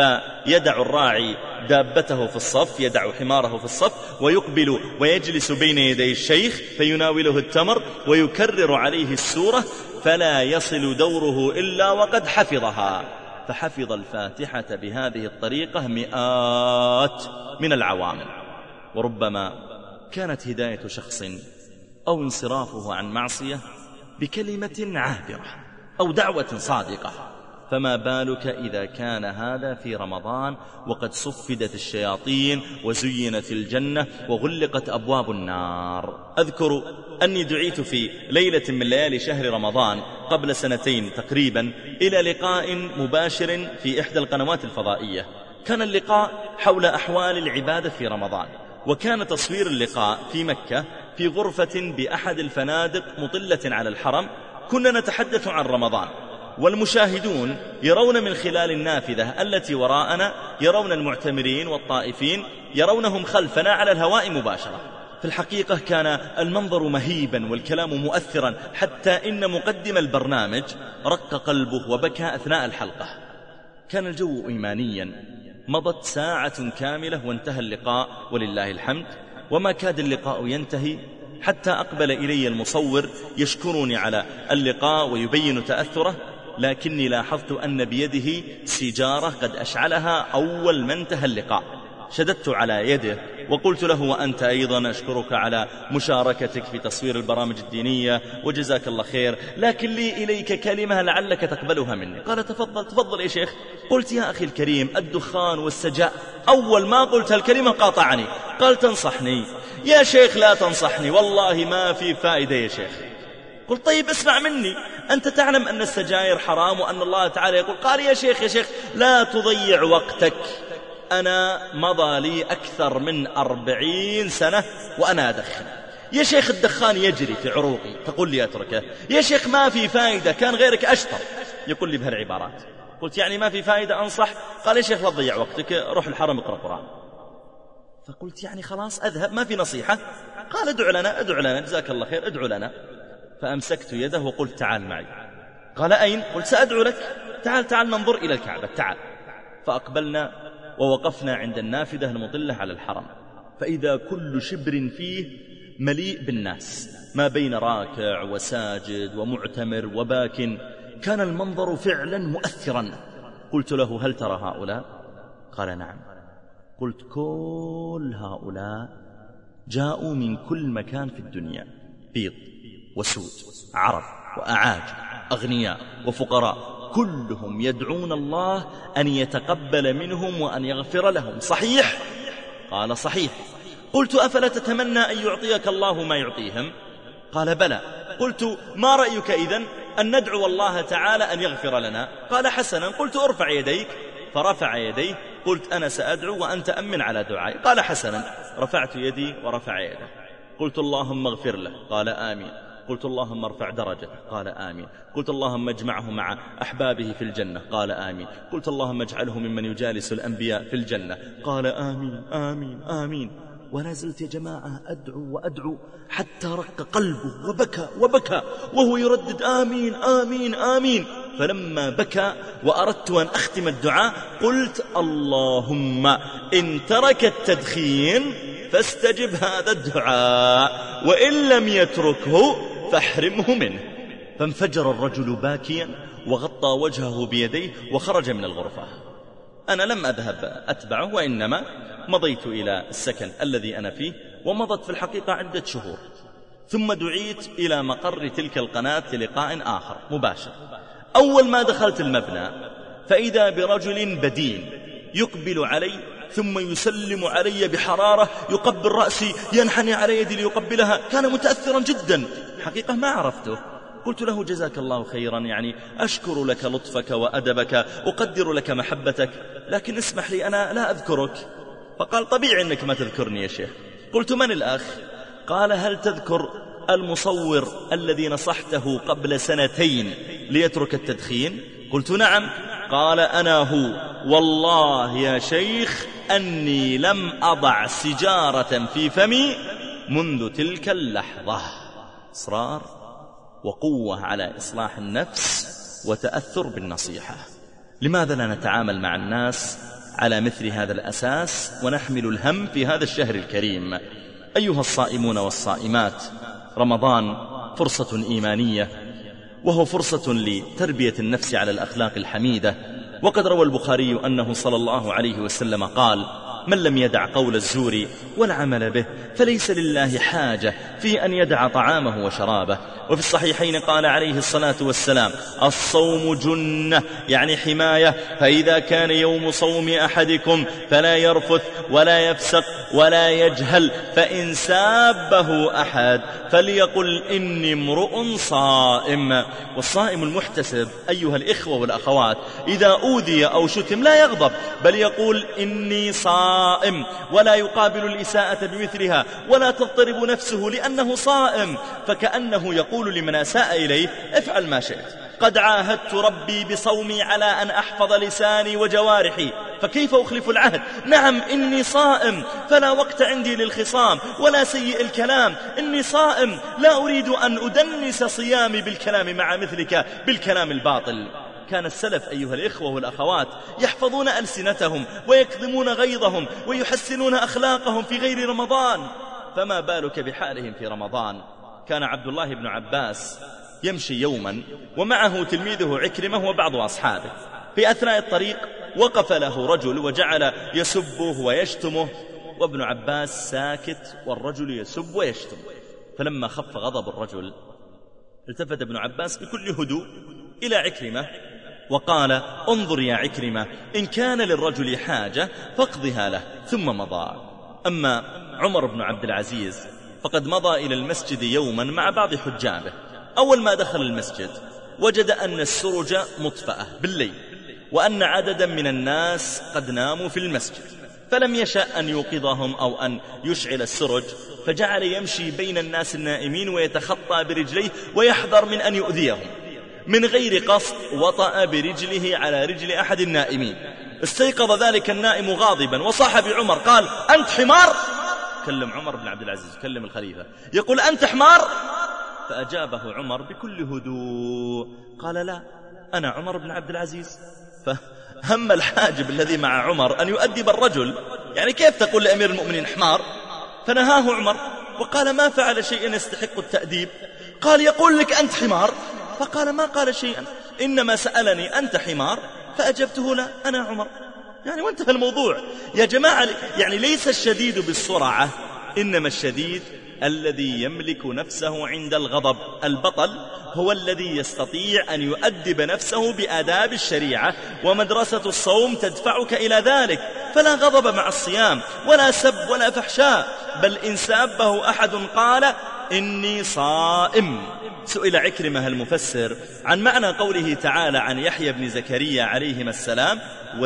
فيدع الراعي دابته في الصف، يدع حماره في الصف، ويقبل ويجلس بين يدي الشيخ فيناوله التمر ويكرر عليه السورة، فلا يصل دوره إلا وقد حفظها. فحفظ الفاتحة بهذه الطريقة مئات من العوامل. وربما كانت هداية شخص أو انصرافه عن معصية بكلمة عابرة أو دعوة صادقة، فما بالك إذا كان هذا في رمضان وقد صفدت الشياطين وزينت الجنة وغلقت أبواب النار. أذكر أني دعيت في ليلة من ليالي شهر رمضان قبل 2 تقريبا إلى لقاء مباشر في إحدى القنوات الفضائية. كان اللقاء حول أحوال العبادة في رمضان، وكان تصوير اللقاء في مكة في غرفة بأحد الفنادق مطلة على الحرم. كنا نتحدث عن رمضان، والمشاهدون يرون من خلال النافذة التي وراءنا، يرون المعتمرين والطائفين، يرونهم خلفنا على الهواء مباشرة. في الحقيقة كان المنظر مهيبا والكلام مؤثرا، حتى إن مقدم البرنامج رق قلبه وبكى أثناء الحلقة. كان الجو إيمانيا. مضت ساعة كاملة وانتهى اللقاء ولله الحمد، وما كاد اللقاء ينتهي حتى أقبل إلي المصور يشكرني على اللقاء ويبين تأثره، لكني لاحظت أن بيده سيجارة قد أشعلها أول ما انتهى اللقاء. شددت على يده وقلت له: وأنت أيضا أشكرك على مشاركتك في تصوير البرامج الدينية وجزاك الله خير، لكن لي إليك كلمة لعلك تقبلها مني. قال: تفضل تفضل يا شيخ. قلت: يا أخي الكريم، الدخان والسجاء. أول ما قلت هالكلمة قاطعني، قال: تنصحني يا شيخ؟ لا تنصحني، والله ما في فائدة يا شيخ. قلت: طيب اسمع مني، أنت تعلم أن السجائر حرام وأن الله تعالى يقول. قال: يا شيخ لا تضيع وقتك، أنا مضى لي أكثر من 40 سنة وأنا أدخن يا شيخ، الدخان يجري في عروقي، تقول لي أتركه؟ يا شيخ ما في فائدة، كان غيرك أشطر. يقول لي بهالعبارات. قلت: يعني ما في فائدة أنصح؟ قال: يا شيخ لا تضيع وقتك، روح الحرم اقرأ قرآن. فقلت: يعني خلاص أذهب، ما في نصيحة؟ قال: ادعو لنا جزاك الله خير، ادعو لنا. فأمسكت يده وقلت: تعال معي. قال: أين؟ قلت: سأدعو لك، تعال ننظر إلى الكعبة، تعال. فأقبلنا ووقفنا عند النافذة المطلة على الحرم، فإذا كل شبر فيه مليء بالناس، ما بين راكع وساجد ومعتمر وباك. كان المنظر فعلا مؤثرا. قلت له: هل ترى هؤلاء؟ قال: نعم. قلت: كل هؤلاء جاءوا من كل مكان في الدنيا، بيض وسود، عرب وأعاجم، أغنياء وفقراء، كلهم يدعون الله أن يتقبل منهم وأن يغفر لهم، صحيح؟ قال: صحيح. قلت: أفلا تتمنى أن يعطيك الله ما يعطيهم؟ قال: بلى. قلت: ما رأيك إذن أن ندعو الله تعالى أن يغفر لنا؟ قال: حسنا. قلت: ارفع يديك. فرفع يديه. قلت: أنا سأدعو وأنت أمن على دعائي. قال: حسنا. رفعت يدي ورفع يده. قلت: اللهم اغفر له. قال: آمين. قلت: اللهم ارفع درجته. قال: آمين. قلت: اللهم اجمعه مع أحبابه في الجنة. قال: آمين. قلت: اللهم اجعله ممن يجالس الأنبياء في الجنة. قال: آمين آمين آمين. ونزلت يا جماعة أدعو وأدعو حتى رق قلبه وبكى وهو يردد: آمين آمين آمين. فلما بكى وأردت أن أختم الدعاء قلت اللهم إن ترك التدخين فاستجب هذا الدعاء، وإن لم يتركه فاحرمه منه. فانفجر الرجل باكيا وغطى وجهه بيديه وخرج من الغرفة. أنا لم أذهب أتبعه، وإنما مضيت إلى السكن الذي أنا فيه، ومضت في الحقيقة عدة شهور، ثم دعيت إلى مقر تلك القناة للقاء آخر مباشر. أول ما دخلت المبنى فإذا برجل بدين يقبل علي ثم يسلم علي بحرارة، يقبل رأسي، ينحني على يدي ليقبلها. كان متأثرا جدا، حقيقة ما عرفته. قلت له جزاك الله خيرا، يعني أشكر لك لطفك وأدبك، أقدر لك محبتك، لكن اسمح لي أنا لا أذكرك. فقال طبيعي أنك ما تذكرني يا شيخ. قلت من الأخ؟ قال هل تذكر المصور الذي نصحته قبل 2 ليترك التدخين؟ قلت نعم. قال أنا هو، والله يا شيخ أني لم أضع سيجارة في فمي منذ تلك اللحظة. إصرار وقوة على إصلاح النفس وتأثر بالنصيحة. لماذا لا نتعامل مع الناس على مثل هذا الأساس ونحمل الهم في هذا الشهر الكريم؟ أيها الصائمون والصائمات، رمضان فرصة إيمانية، وهو فرصة لتربية النفس على الأخلاق الحميدة. وقد روى البخاري أنه صلى الله عليه وسلم قال: من لم يدع قول الزور والعمل به فليس لله حاجة في أن يدع طعامه وشرابه. وفي الصحيحين قال عليه الصلاة والسلام: الصوم جنة، يعني حماية، فإذا كان يوم صوم أحدكم فلا يرفث ولا يفسق ولا يجهل، فإن سابه أحد فليقل إني امرؤ صائم. والصائم المحتسب أيها الإخوة والأخوات إذا أوذي أو شتم لا يغضب، بل يقول إني صائم، ولا يقابل الإساءة بمثلها، ولا تضطرب نفسه لأنه صائم، فكأنه يقول لمن أساء إليه: افعل ما شئت، قد عاهدت ربي بصومي على أن أحفظ لساني وجوارحي، فكيف أخلف العهد؟ نعم إني صائم، فلا وقت عندي للخصام ولا سيء الكلام، إني صائم، لا أريد أن أدنس صيامي بالكلام مع مثلك بالكلام الباطل. كان السلف أيها الإخوة والأخوات يحفظون ألسنتهم ويكظمون غيظهم ويحسنون أخلاقهم في غير رمضان، فما بالك بحالهم في رمضان؟ كان عبد الله بن عباس يمشي يوما ومعه تلميذه عكرمة وبعض أصحابه. في أثناء الطريق وقف له رجل وجعل يسبه ويشتمه، وابن عباس ساكت والرجل يسب ويشتم. فلما خف غضب الرجل التفت ابن عباس بكل هدوء إلى عكرمة وقال: انظر يا عكرمة، إن كان للرجل حاجة فاقضها له، ثم مضى. أما عمر بن عبد العزيز فقد مضى إلى المسجد يوما مع بعض حجابه. أول ما دخل المسجد وجد أن السرج مطفأة بالليل، وأن عددا من الناس قد ناموا في المسجد، فلم يشأ أن يوقظهم أو أن يشعل السرج، فجعل يمشي بين الناس النائمين ويتخطى برجليه ويحذر من أن يؤذيهم. من غير قصد وطأ برجله على رجل أحد النائمين. استيقظ ذلك النائم غاضبا وصاح بعمر، قال: أنت حمار؟ كلم عمر بن عبد العزيز، كلم الخليفة، يقول: أنت حمار؟ فأجابه عمر بكل هدوء قال: لا، أنا عمر بن عبد العزيز. فهم الحاجب الذي مع عمر أن يؤدب الرجل، يعني كيف تقول لأمير المؤمنين حمار؟ فنهاه عمر وقال: ما فعل شيئا يستحق التأديب. قال: يقول لك أنت حمار. فقال: ما قال شيئا، إنما سألني أنت حمار فأجبته لا، أنا عمر، يعني وانتهى الموضوع. يا جماعة، يعني ليس الشديد بالسرعة، إنما الشديد الذي يملك نفسه عند الغضب. البطل هو الذي يستطيع أن يؤدب نفسه بآداب الشريعة، ومدرسة الصوم تدفعك إلى ذلك. فلا غضب مع الصيام، ولا سب ولا فحشاء، بل إن سابه أحد قال: إني صائم. سئل عكرمة المفسر عن معنى قوله تعالى عن يحيى بن زكريا عليهما السلام: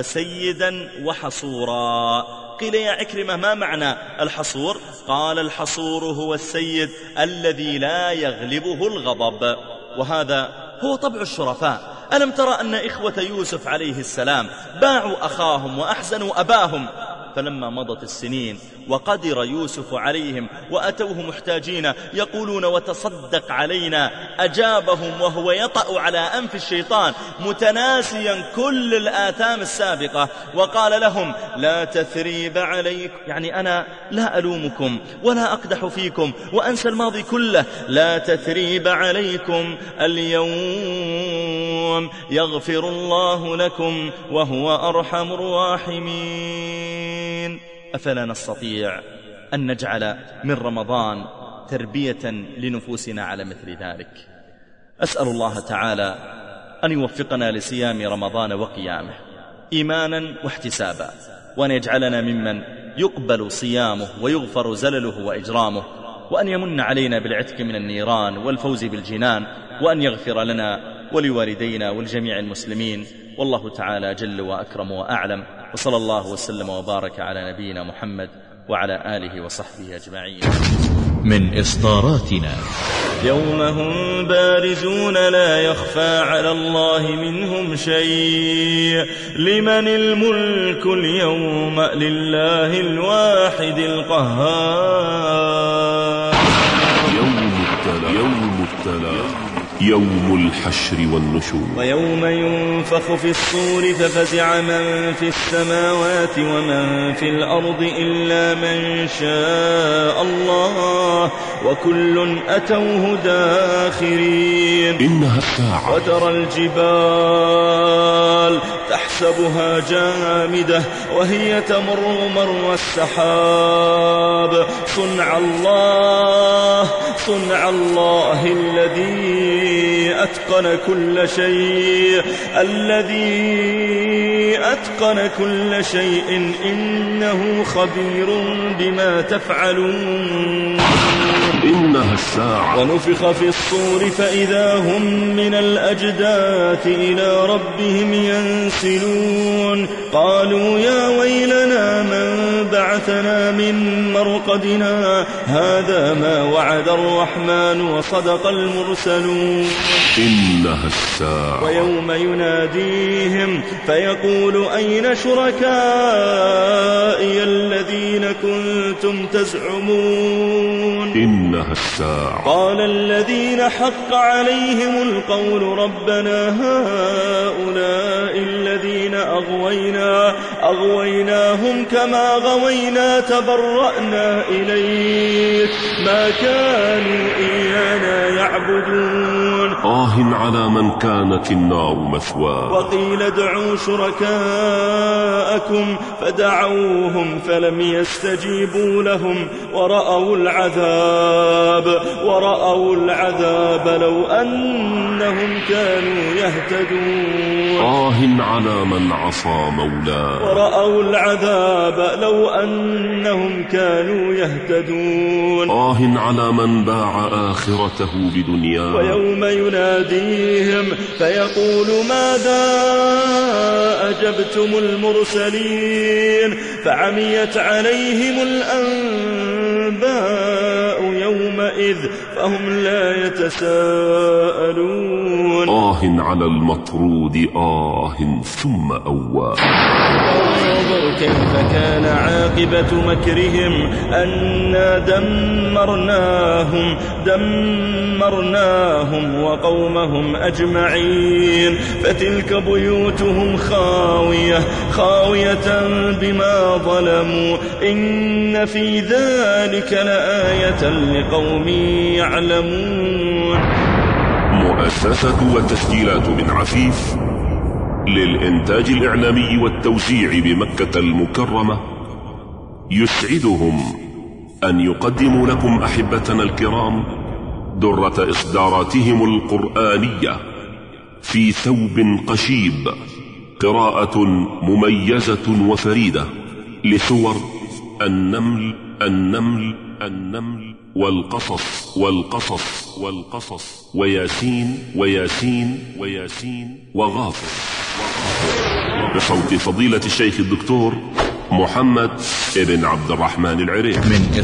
وسيدا وحصورا. قيل: يا عكرمة ما معنى الحصور؟ قال: الحصور هو السيد الذي لا يغلبه الغضب، وهذا هو طبع الشرفاء. ألم ترى أن إخوة يوسف عليه السلام باعوا أخاهم وأحزنوا أباهم فلما مضت السنين وقدر يوسف عليهم وأتوه محتاجين يقولون وتصدق علينا، أجابهم وهو يطأ على أنف الشيطان متناسيا كل الآثام السابقة، وقال لهم لا تثريب عليكم، يعني أنا لا ألومكم ولا أقدح فيكم وأنسى الماضي كله، لا تثريب عليكم اليوم يغفر الله لكم وهو أرحم الراحمين. أفلا نستطيع أن نجعل من رمضان تربية لنفوسنا على مثل ذلك؟ أسأل الله تعالى أن يوفقنا لصيام رمضان وقيامه إيمانا واحتسابا، وأن يجعلنا ممن يقبل صيامه ويغفر زلله وإجرامه، وأن يمن علينا بالعتق من النيران والفوز بالجنان، وأن يغفر لنا ولوالدينا ولجميع المسلمين. والله تعالى جل وأكرم وأعلم، وصلى الله وسلم وبارك على نبينا محمد وعلى آله وصحبه أجمعين. من إصداراتنا يوم هم بارزون لا يخفى على الله منهم شيء، لمن الملك اليوم لله الواحد القهار. يوم التلاق يوم الحشر والنشور. ويوم ينفخ في الصور ففزع من في السماوات ومن في الأرض إلا من شاء الله، وكل أتوه داخرين. إنها الساعة. وترى الجبال تحسبها جامدة وهي تمر مر السحاب، صنع الله الذي أتقن كل شيء إنه خبير بما تفعلون. إنها الساعة. ونفخ في الصور فإذا هم من الأجداث إلى ربهم ينسلون. قالوا يا ويلنا من بعثنا من مرقدنا، هذا ما وعد الرحمن وصدق المرسلون. إنها الساعة. ويوم يناديهم فيقول أين شركائي الذين كنتم تزعمون. إنها الساعة. قال الذين حق عليهم القول ربنا هؤلاء الذين أغويناهم كما غوينا تبرأنا إليك ما كانوا إيانا يعبدون. على من كانت النار مثواه. وقيل ادعوا شركاءكم فدعوهم فلم يستجيبوا لهم ورأوا العذاب لو أنهم كانوا يهتدون. على من عصى مولاه. ورأوا العذاب لو أنهم كانوا يهتدون. على من باع آخرته بدنياه. ويوم يناديهم فيقول ماذا أجبتم المرسلين، فعميت عليهم الأنباء يومئذ فهم لا يتساءلون. على المطرود ثم أواه. انظر كيف كان عاقبة مكرهم أنا دمرناهم وقومهم أجمعين، فتلك بيوتهم خاوية بما ظلموا، إن في ذلك لآية لقوم يعلمون. مؤسسة وتسجيلات بن عفيف للإنتاج الإعلامي والتوزيع بمكة المكرمة يسعدهم أن يقدموا لكم أحبتنا الكرام درة إصداراتهم القرآنية في ثوب قشيب، قراءة مميزة وفريدة لسور النمل والقصص وياسين وغافر، بصوت فضيلة الشيخ الدكتور محمد ابن عبد الرحمن العريفي. من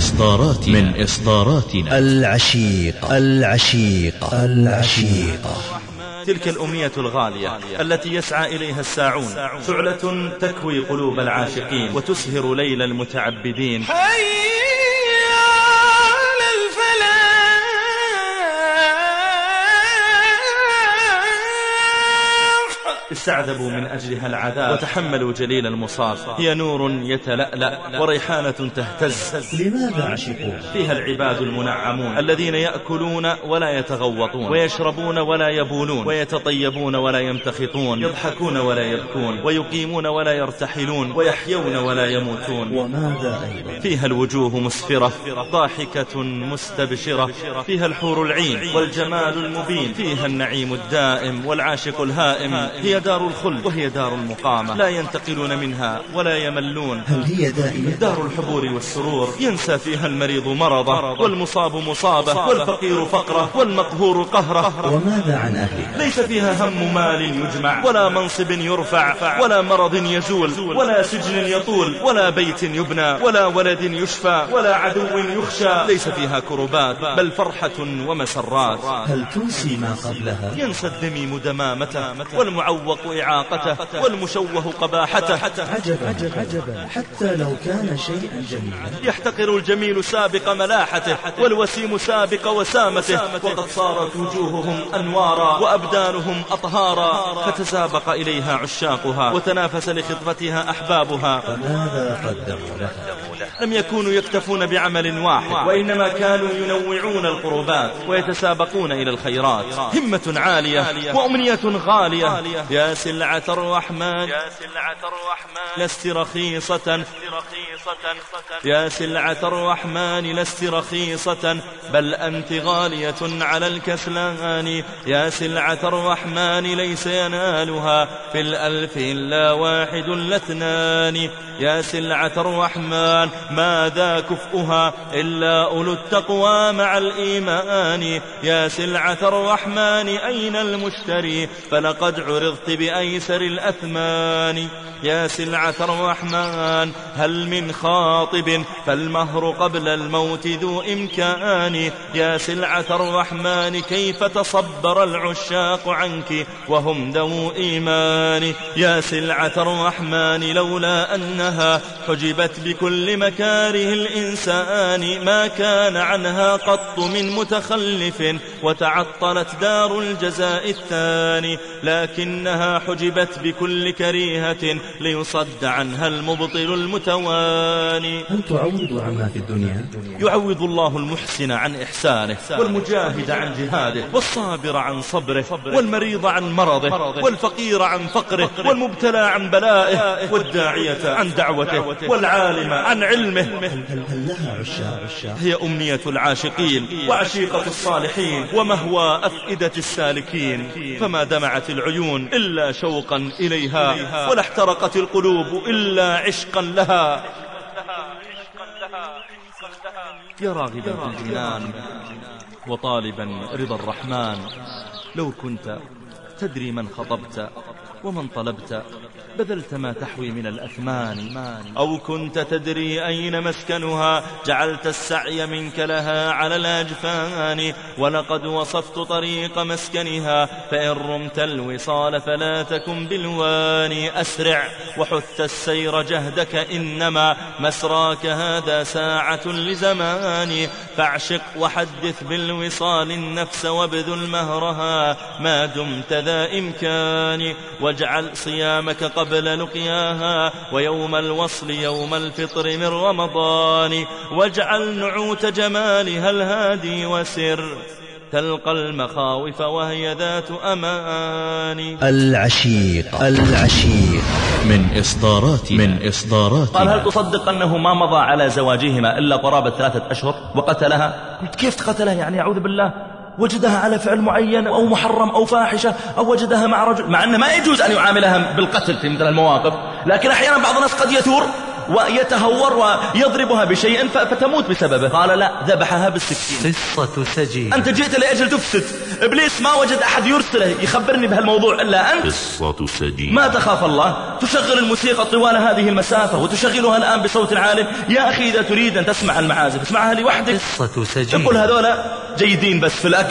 إصداراتنا العشيق تلك الأمنية الغالية التي يسعى إليها الساعون، شعلة تكوي قلوب العاشقين وتسهر ليل المتعبدين. استعذبوا من أجلها العذاب وتحملوا جليل المصاب. هي نور يتلألأ وريحانة تهتز. لماذا عشقوا؟ فيها العباد المنعمون الذين يأكلون ولا يتغوطون، ويشربون ولا يبولون، ويتطيبون ولا يمتخطون، يضحكون ولا يبكون، ويقيمون ولا يرتحلون، ويحيون ولا يموتون. وماذا أيضا؟ فيها الوجوه مسفرة ضاحكة مستبشرة، فيها الحور العين والجمال المبين، فيها النعيم الدائم والعاشق الهائم. هي دار الخلد وهي دار المقامة، لا ينتقلون منها ولا يملون. هل هي دائمة؟ دار الحبور والسرور، ينسى فيها المريض مرضه، والمصاب مصابه، والفقير فقره، والمقهور قهره. وماذا عن أهلها؟ ليس فيها هم مال يجمع، ولا منصب يرفع، ولا مرض يزول، ولا سجن يطول، ولا بيت يبنى، ولا ولد يشفى، ولا عدو يخشى. ليس فيها كربات بل فرحة ومسرات. هل تنسي ما قبلها؟ ينسى الذميم دمامته، والمعوق إعاقته، والمشوه قباحته. عجبا حتى لو كان شيئا جميلا. يحتقر الجميل سابق ملاحته، والوسيم سابق وسامته، وقد صارت وجوههم أنوارا وأبدانهم أطهارا، فتسابق إليها عشاقها وتنافس لخطفتها أحبابها. فماذا قدموا لها؟ لم يكونوا يكتفون بعمل واحد، وإنما كانوا ينوعون القربات ويتسابقون إلى الخيرات. همة عالية وأمنية غالية. يا سلعة الرحمن لست رخيصة، يا سلعة الرحمن لست رخيصة، بل أنت غالية على الكسلان. يا سلعة الرحمن ليس ينالها في الألف إلا واحد لاثنان. يا سلعة الرحمن ماذا كفؤها إلا أولو التقوى مع الإيمان. يا سلعة الرحمن أين المشتري فلقد عرضت بأيسر الأثمان. يا سلعة الرحمن هل من خاطب فالمهر قبل الموت ذو إمكان. يا سلعة الرحمن كيف تصبر العشاق عنك وهم ذو إيمان. يا سلعة الرحمن لولا أنها حجبت بكل مكاره الإنسان ما كان عنها قط من متخلف وتعطلت دار الجزاء الثاني، لكنها حجبت بكل كريهة ليصد عنها المبطل المتواني. هل تعوض عما في الدنيا؟ يعوض الله المحسن عن إحسانه، والمجاهد عن جهاده، والصابر عن صبره، والمريض عن مرضه، والفقير عن فقره، والمبتلى عن بلائه، والداعية عن دعوته، والعالم عن علمه. هل لها عشاق؟ هي أمنية العاشقين وعشيقة الصالحين ومهوى أفئدة السالكين. فما دمعت العيون إلا شوقا إليها، ولا احترقت القلوب إلا عشقا لها. يا راغبا في الجنان وطالبا رضا الرحمن، لو كنت تدري من خطبت ومن طلبت بذلت ما تحوي من الأثمان. أو كنت تدري أين مسكنها جعلت السعي منك لها على الأجفان. ولقد وصفت طريق مسكنها فإن رمت الوصال فلا تكن بالوان. أسرع وحث السير جهدك إنما مسراك هذا ساعة لزمان. فاعشق وحدث بالوصال النفس وابذل مهرها ما دمت ذا إمكان. واجعل صيامك قبل لقياها ويوم الوصل يوم الفطر من رمضان. واجعل نعوت جمالها الهادي وسر تلقى المخاوف وهي ذات أمان. العشيق من إصدارات قال هل تصدق أنه ما مضى على زواجهما إلا قرابة 3 أشهر وقتلها؟ قلت كيف قتلها يعني؟ أعوذ بالله. وجدها على فعل معين أو محرم أو فاحشة، أو وجدها مع رجل، مع أنه ما يجوز أن يعاملها بالقتل في مثل المواقف، لكن أحيانا بعض الناس قد يثور ويتهور ويضربها بشيء فتموت بسببه. قال لا، ذبحها بالسكين. قصة سجين. أنت جئت لأجل تفسد. إبليس ما وجد أحد يرسله يخبرني بهالموضوع إلا أنت. قصة سجين. ما تخاف الله؟ تشغل الموسيقى طوال هذه المسافة وتشغلها الآن بصوت عال. يا أخي إذا تريد أن تسمع المعازف اسمعها لوحدك. قصة سجين. تقول هذولا جيدين بس في الأكل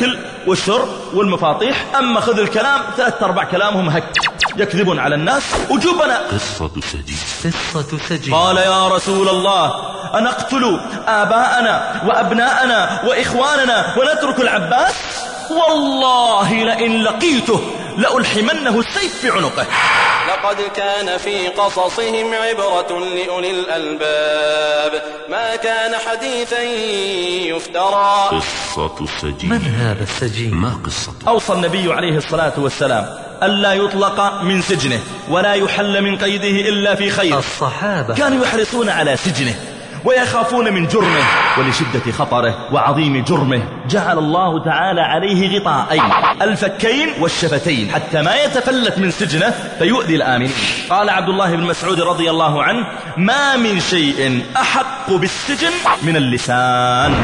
والشرب والمفاطيح. أما خذ الكلام 3/4 كلامهم هك، يكذبون على الناس وجوبنا. قصة سجين. قال يا رسول الله أنقتل آباءنا وأبناءنا وإخواننا ونترك العباس؟ والله لئن لقيته لألحمنه السيف في عنقه. لقد كان في قصصهم عبرة لأولي الألباب ما كان حديثا يفترى. قصة سجين. من هذا السجين؟ ما قصته؟ أوصى النبي عليه الصلاة والسلام ألا يطلق من سجنه ولا يحل من قيده إلا في خير. الصحابة كانوا يحرصون على سجنه ويخافون من جرمه، ولشدة خطره وعظيم جرمه جعل الله تعالى عليه غطاءين، الفكين والشفتين، حتى ما يتفلت من سجنه فيؤذي الآمنين. قال عبد الله بن مسعود رضي الله عنه: ما من شيء أحق بالسجن من اللسان.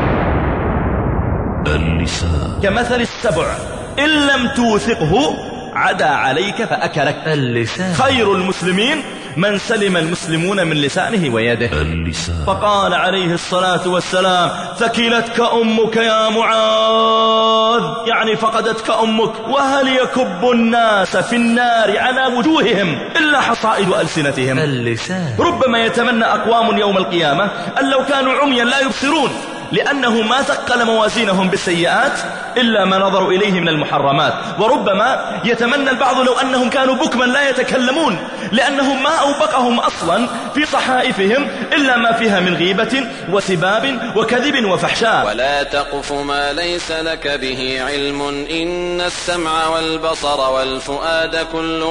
كمثل السبع إن لم توثقه عدا عليك فأكلك. اللسان. خير المسلمين من سلم المسلمون من لسانه ويده. فقال عليه الصلاة والسلام: ثكلتك أمك يا معاذ، يعني فقدتك أمك. وهل يكب الناس في النار على وجوههم إلا حصائد ألسنتهم. اللسان. ربما يتمنى أقوام يوم القيامة أن لو كانوا عميا لا يبصرون، لأنه ما ثقل موازينهم بالسيئات إلا ما نظروا إليه من المحرمات. وربما يتمنى البعض لو أنهم كانوا بكما لا يتكلمون، لأنهم ما أوبقهم أصلا في صحائفهم إلا ما فيها من غيبة وسباب وكذب وفحشاء. ولا تقف ما ليس لك به علم إن السمع والبصر والفؤاد كل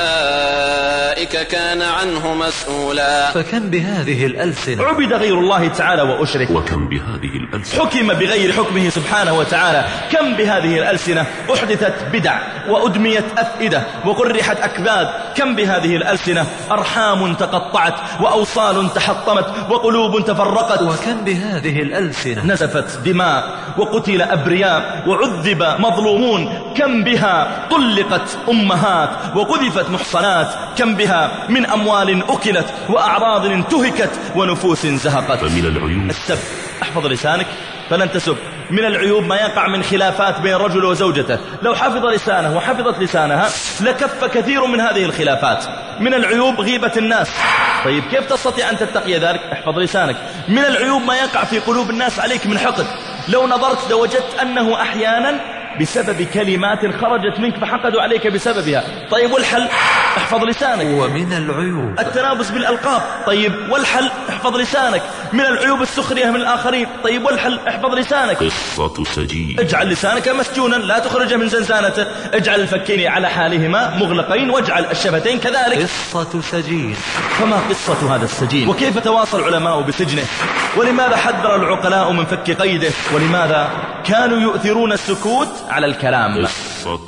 أولئك كان عنه مسؤولا. فكم بهذه الألسنة عبد غير الله تعالى وأشرك، وكم بهذه الألسنة حكم بغير حكمه سبحانه وتعالى. كم بهذه الألسنة أحدثت بدع وأدميت أفئدة وقرحت أكباد. كم بهذه الألسنة أرحام تقطعت وأوصال تحطمت وقلوب تفرقت. وكم بهذه الألسنة نزفت دماء وقتل أبرياء وعذب مظلومون. كم بها طلقت أمهات وقذفت محصنات. كم بها من أموال أكلت وأعراض انتهكت ونفوس زهقت. فمن العيوب السب. احفظ لسانك فلن تسب. من العيوب ما يقع من خلافات بين الرجل وزوجته. لو حفظ لسانه وحفظت لسانها لكف كثير من هذه الخلافات. من العيوب غيبة الناس. طيب كيف تستطيع أن تتقي ذلك؟ احفظ لسانك. من العيوب ما يقع في قلوب الناس عليك من حقد. لو نظرت لوجدت أنه أحيانا بسبب كلمات خرجت منك فحقدوا عليك بسببها. طيب والحل؟ احفظ لسانك. ومن العيوب التنابز بالألقاب. طيب والحل؟ احفظ لسانك. من العيوب السخرية من الآخرين. طيب والحل؟ احفظ لسانك. قصة سجين. اجعل لسانك مسجونا لا تخرجه من زنزانته. اجعل الفكين على حالهما مغلقين واجعل الشفتين كذلك. قصة سجين. فما قصة هذا السجين؟ وكيف تواصل العلماء بسجنه؟ ولماذا حذر العقلاء من فك قيده؟ ولماذا كانوا يؤثرون السكوت على الكلام؟ قصة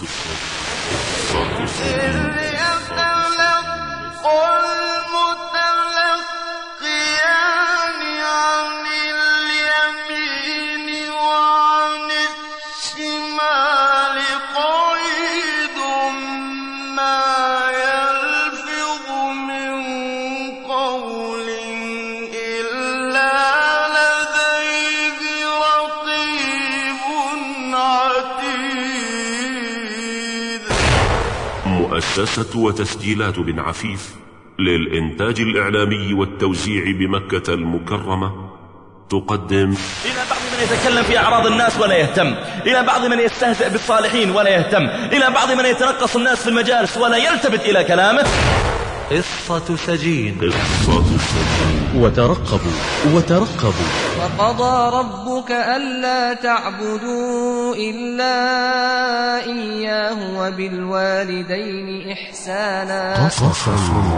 سجين. مؤسسة وتسجيلات بن عفيف للإنتاج الإعلامي والتوزيع بمكة المكرمة تقدم إلى بعض من يتكلم في أعراض الناس ولا يهتم، إلى بعض من يستهزئ بالصالحين ولا يهتم، إلى بعض من يتنقص الناس في المجالس ولا يلتفت إلى كلامه. قصة سجين. وترقبوا وقضى ربك ألا تعبدوا إلا إياه وبالوالدين إحسانا. قصص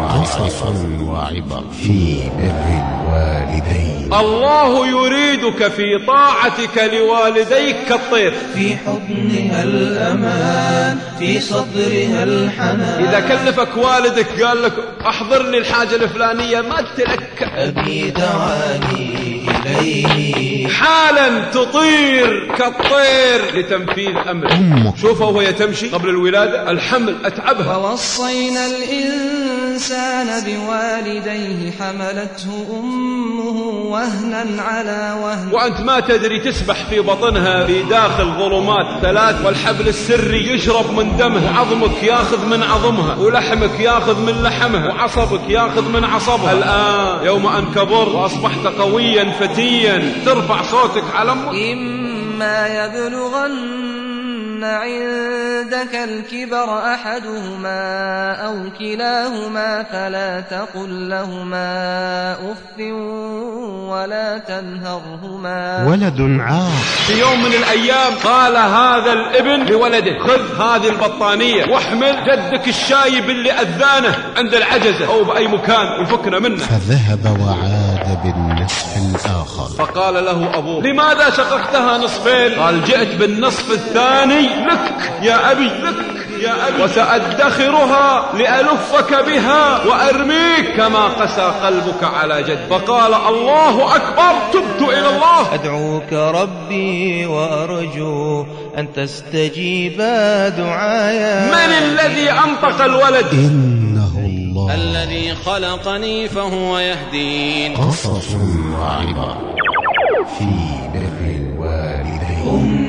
وعبر في بر الوالدين. الله يريدك في طاعتك لوالديك كالطير في حضنها الأمان في صدرها الحنان. إذا كلفك والدك قال لك أحضرني الحاجة الفلانية ما قلت لك أبي دعاني إليه حالا تطير كالطير لتنفيذ أمره. شوفوا وهي تمشي قبل الولادة الحمل أتعبها. ووصينا الإنسان بوالديه حملته أمه وهنا على وهن وأنت ما تدري تسبح في بطنها في داخل ظلمات 3 والحبل السري يشرب من دمه، عظمك ياخذ من عظمها ولحمك ياخذ من لحمها وعصبك ياخذ من عصبها. الآن يوم أن كبر وأصبحت قويا فتيا ترفع صوتك على أمك. إما يبلغن عندك الكبر أحدهما أو كلاهما فلا تقل لهما أف ولا تنهرهما. ولد عاق. في يوم من الأيام قال هذا الابن لولده خذ هذه البطانية واحمل جدك الشايب اللي أذانه عند العجزة أو بأي مكان وفكنا منه. فذهب وعاد بالنصف الآخر. فقال له أبوه لماذا شققتها نصفين؟ قال جئت بالنصف الثاني لك يا أبي، لك يا أبي، وسأدخرها لألفك بها وأرميك كما قسى قلبك على جد. فقال الله أكبر، تبت إلى الله. أدعوك ربي وأرجو أن تستجيب دعايا. من الذي أنطق الولد؟ إنه الله الذي خلقني فهو يهدين. قصص وعبر في بر الوالدين.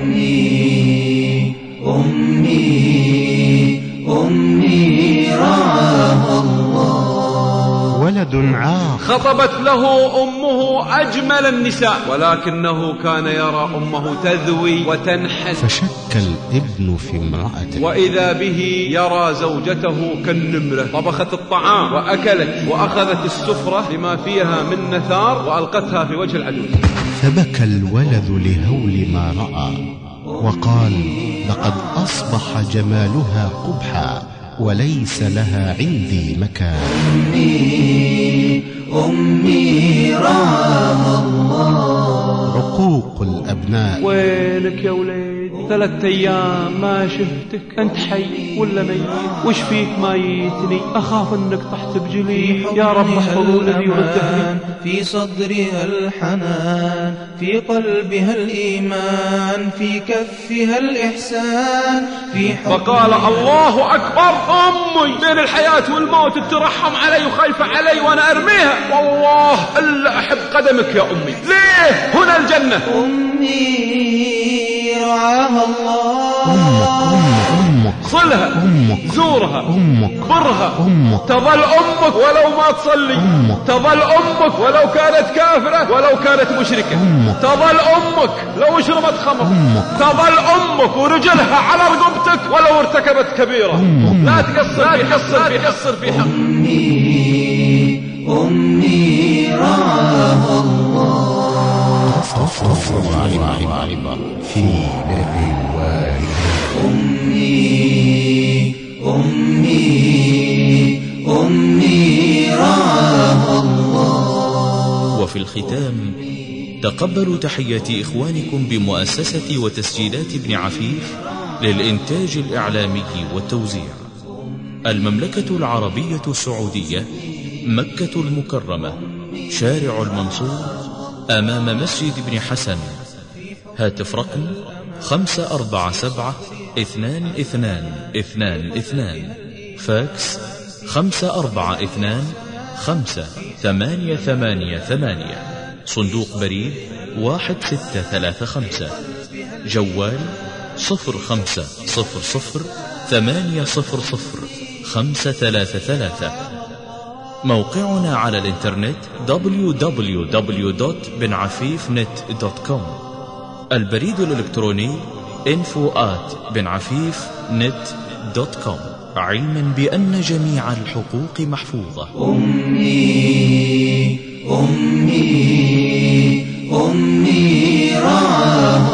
أمي رعاها الله. ولد عاق. خطبت له أمه أجمل النساء ولكنه كان يرى أمه تذوي وتنحل. فشك الابن في امرأته وإذا به يرى زوجته كالنمرة. طبخت الطعام وأكلت وأخذت السفرة لما فيها من نثار وألقتها في وجه العدو. فبكى الولد لهول ما رأى وقال لقد أصبح جمالها قبحا وليس لها عندي مكان. أمي رعاها الله. عقوق الأبناء. وينك يا وليد 3 أيام ما شفتك، أنت حي ولا ميت؟ وش فيك ما يتني؟ أخاف أنك طحت بجلي. يا رب احفظ ولدي ورده. في صدرها الحنان، في قلبها الإيمان، في كفها الإحسان، في فقال الله أكبر، أمي بين الحياة والموت ترحم علي وخايفة علي وأنا أرميها، والله إلا أحب قدمك يا أمي. ليه؟ هنا الجنة. أمي رعاها الله. أمك صلها، زورها، برها، تظل أمك ولو ما تصلي، تظل أمك ولو كانت كافرة ولو كانت مشركة، تظل أمك لو شربت خمر، تظل أمك ورجلها على رقبتك ولو ارتكبت كبيرة. لا تقصر في حق. أمي رعاها الله. قصص وعبر في بر الوالدين. أمي رعاها الله. وفي الختام تقبلوا تحيات إخوانكم بمؤسسة وتسجيلات ابن عفيف للإنتاج الإعلامي والتوزيع، المملكة العربية السعودية، مكة المكرمة، شارع المنصور، أمام مسجد ابن حسن. هاتف رقم 547-2222. فاكس 542-58888. صندوق بريد 1635. جوال 0500-800-533. موقعنا على الانترنت www.benafifnet.com. البريد الإلكتروني info@benafifnet.com. علما بأن جميع الحقوق محفوظة. أمي رعاها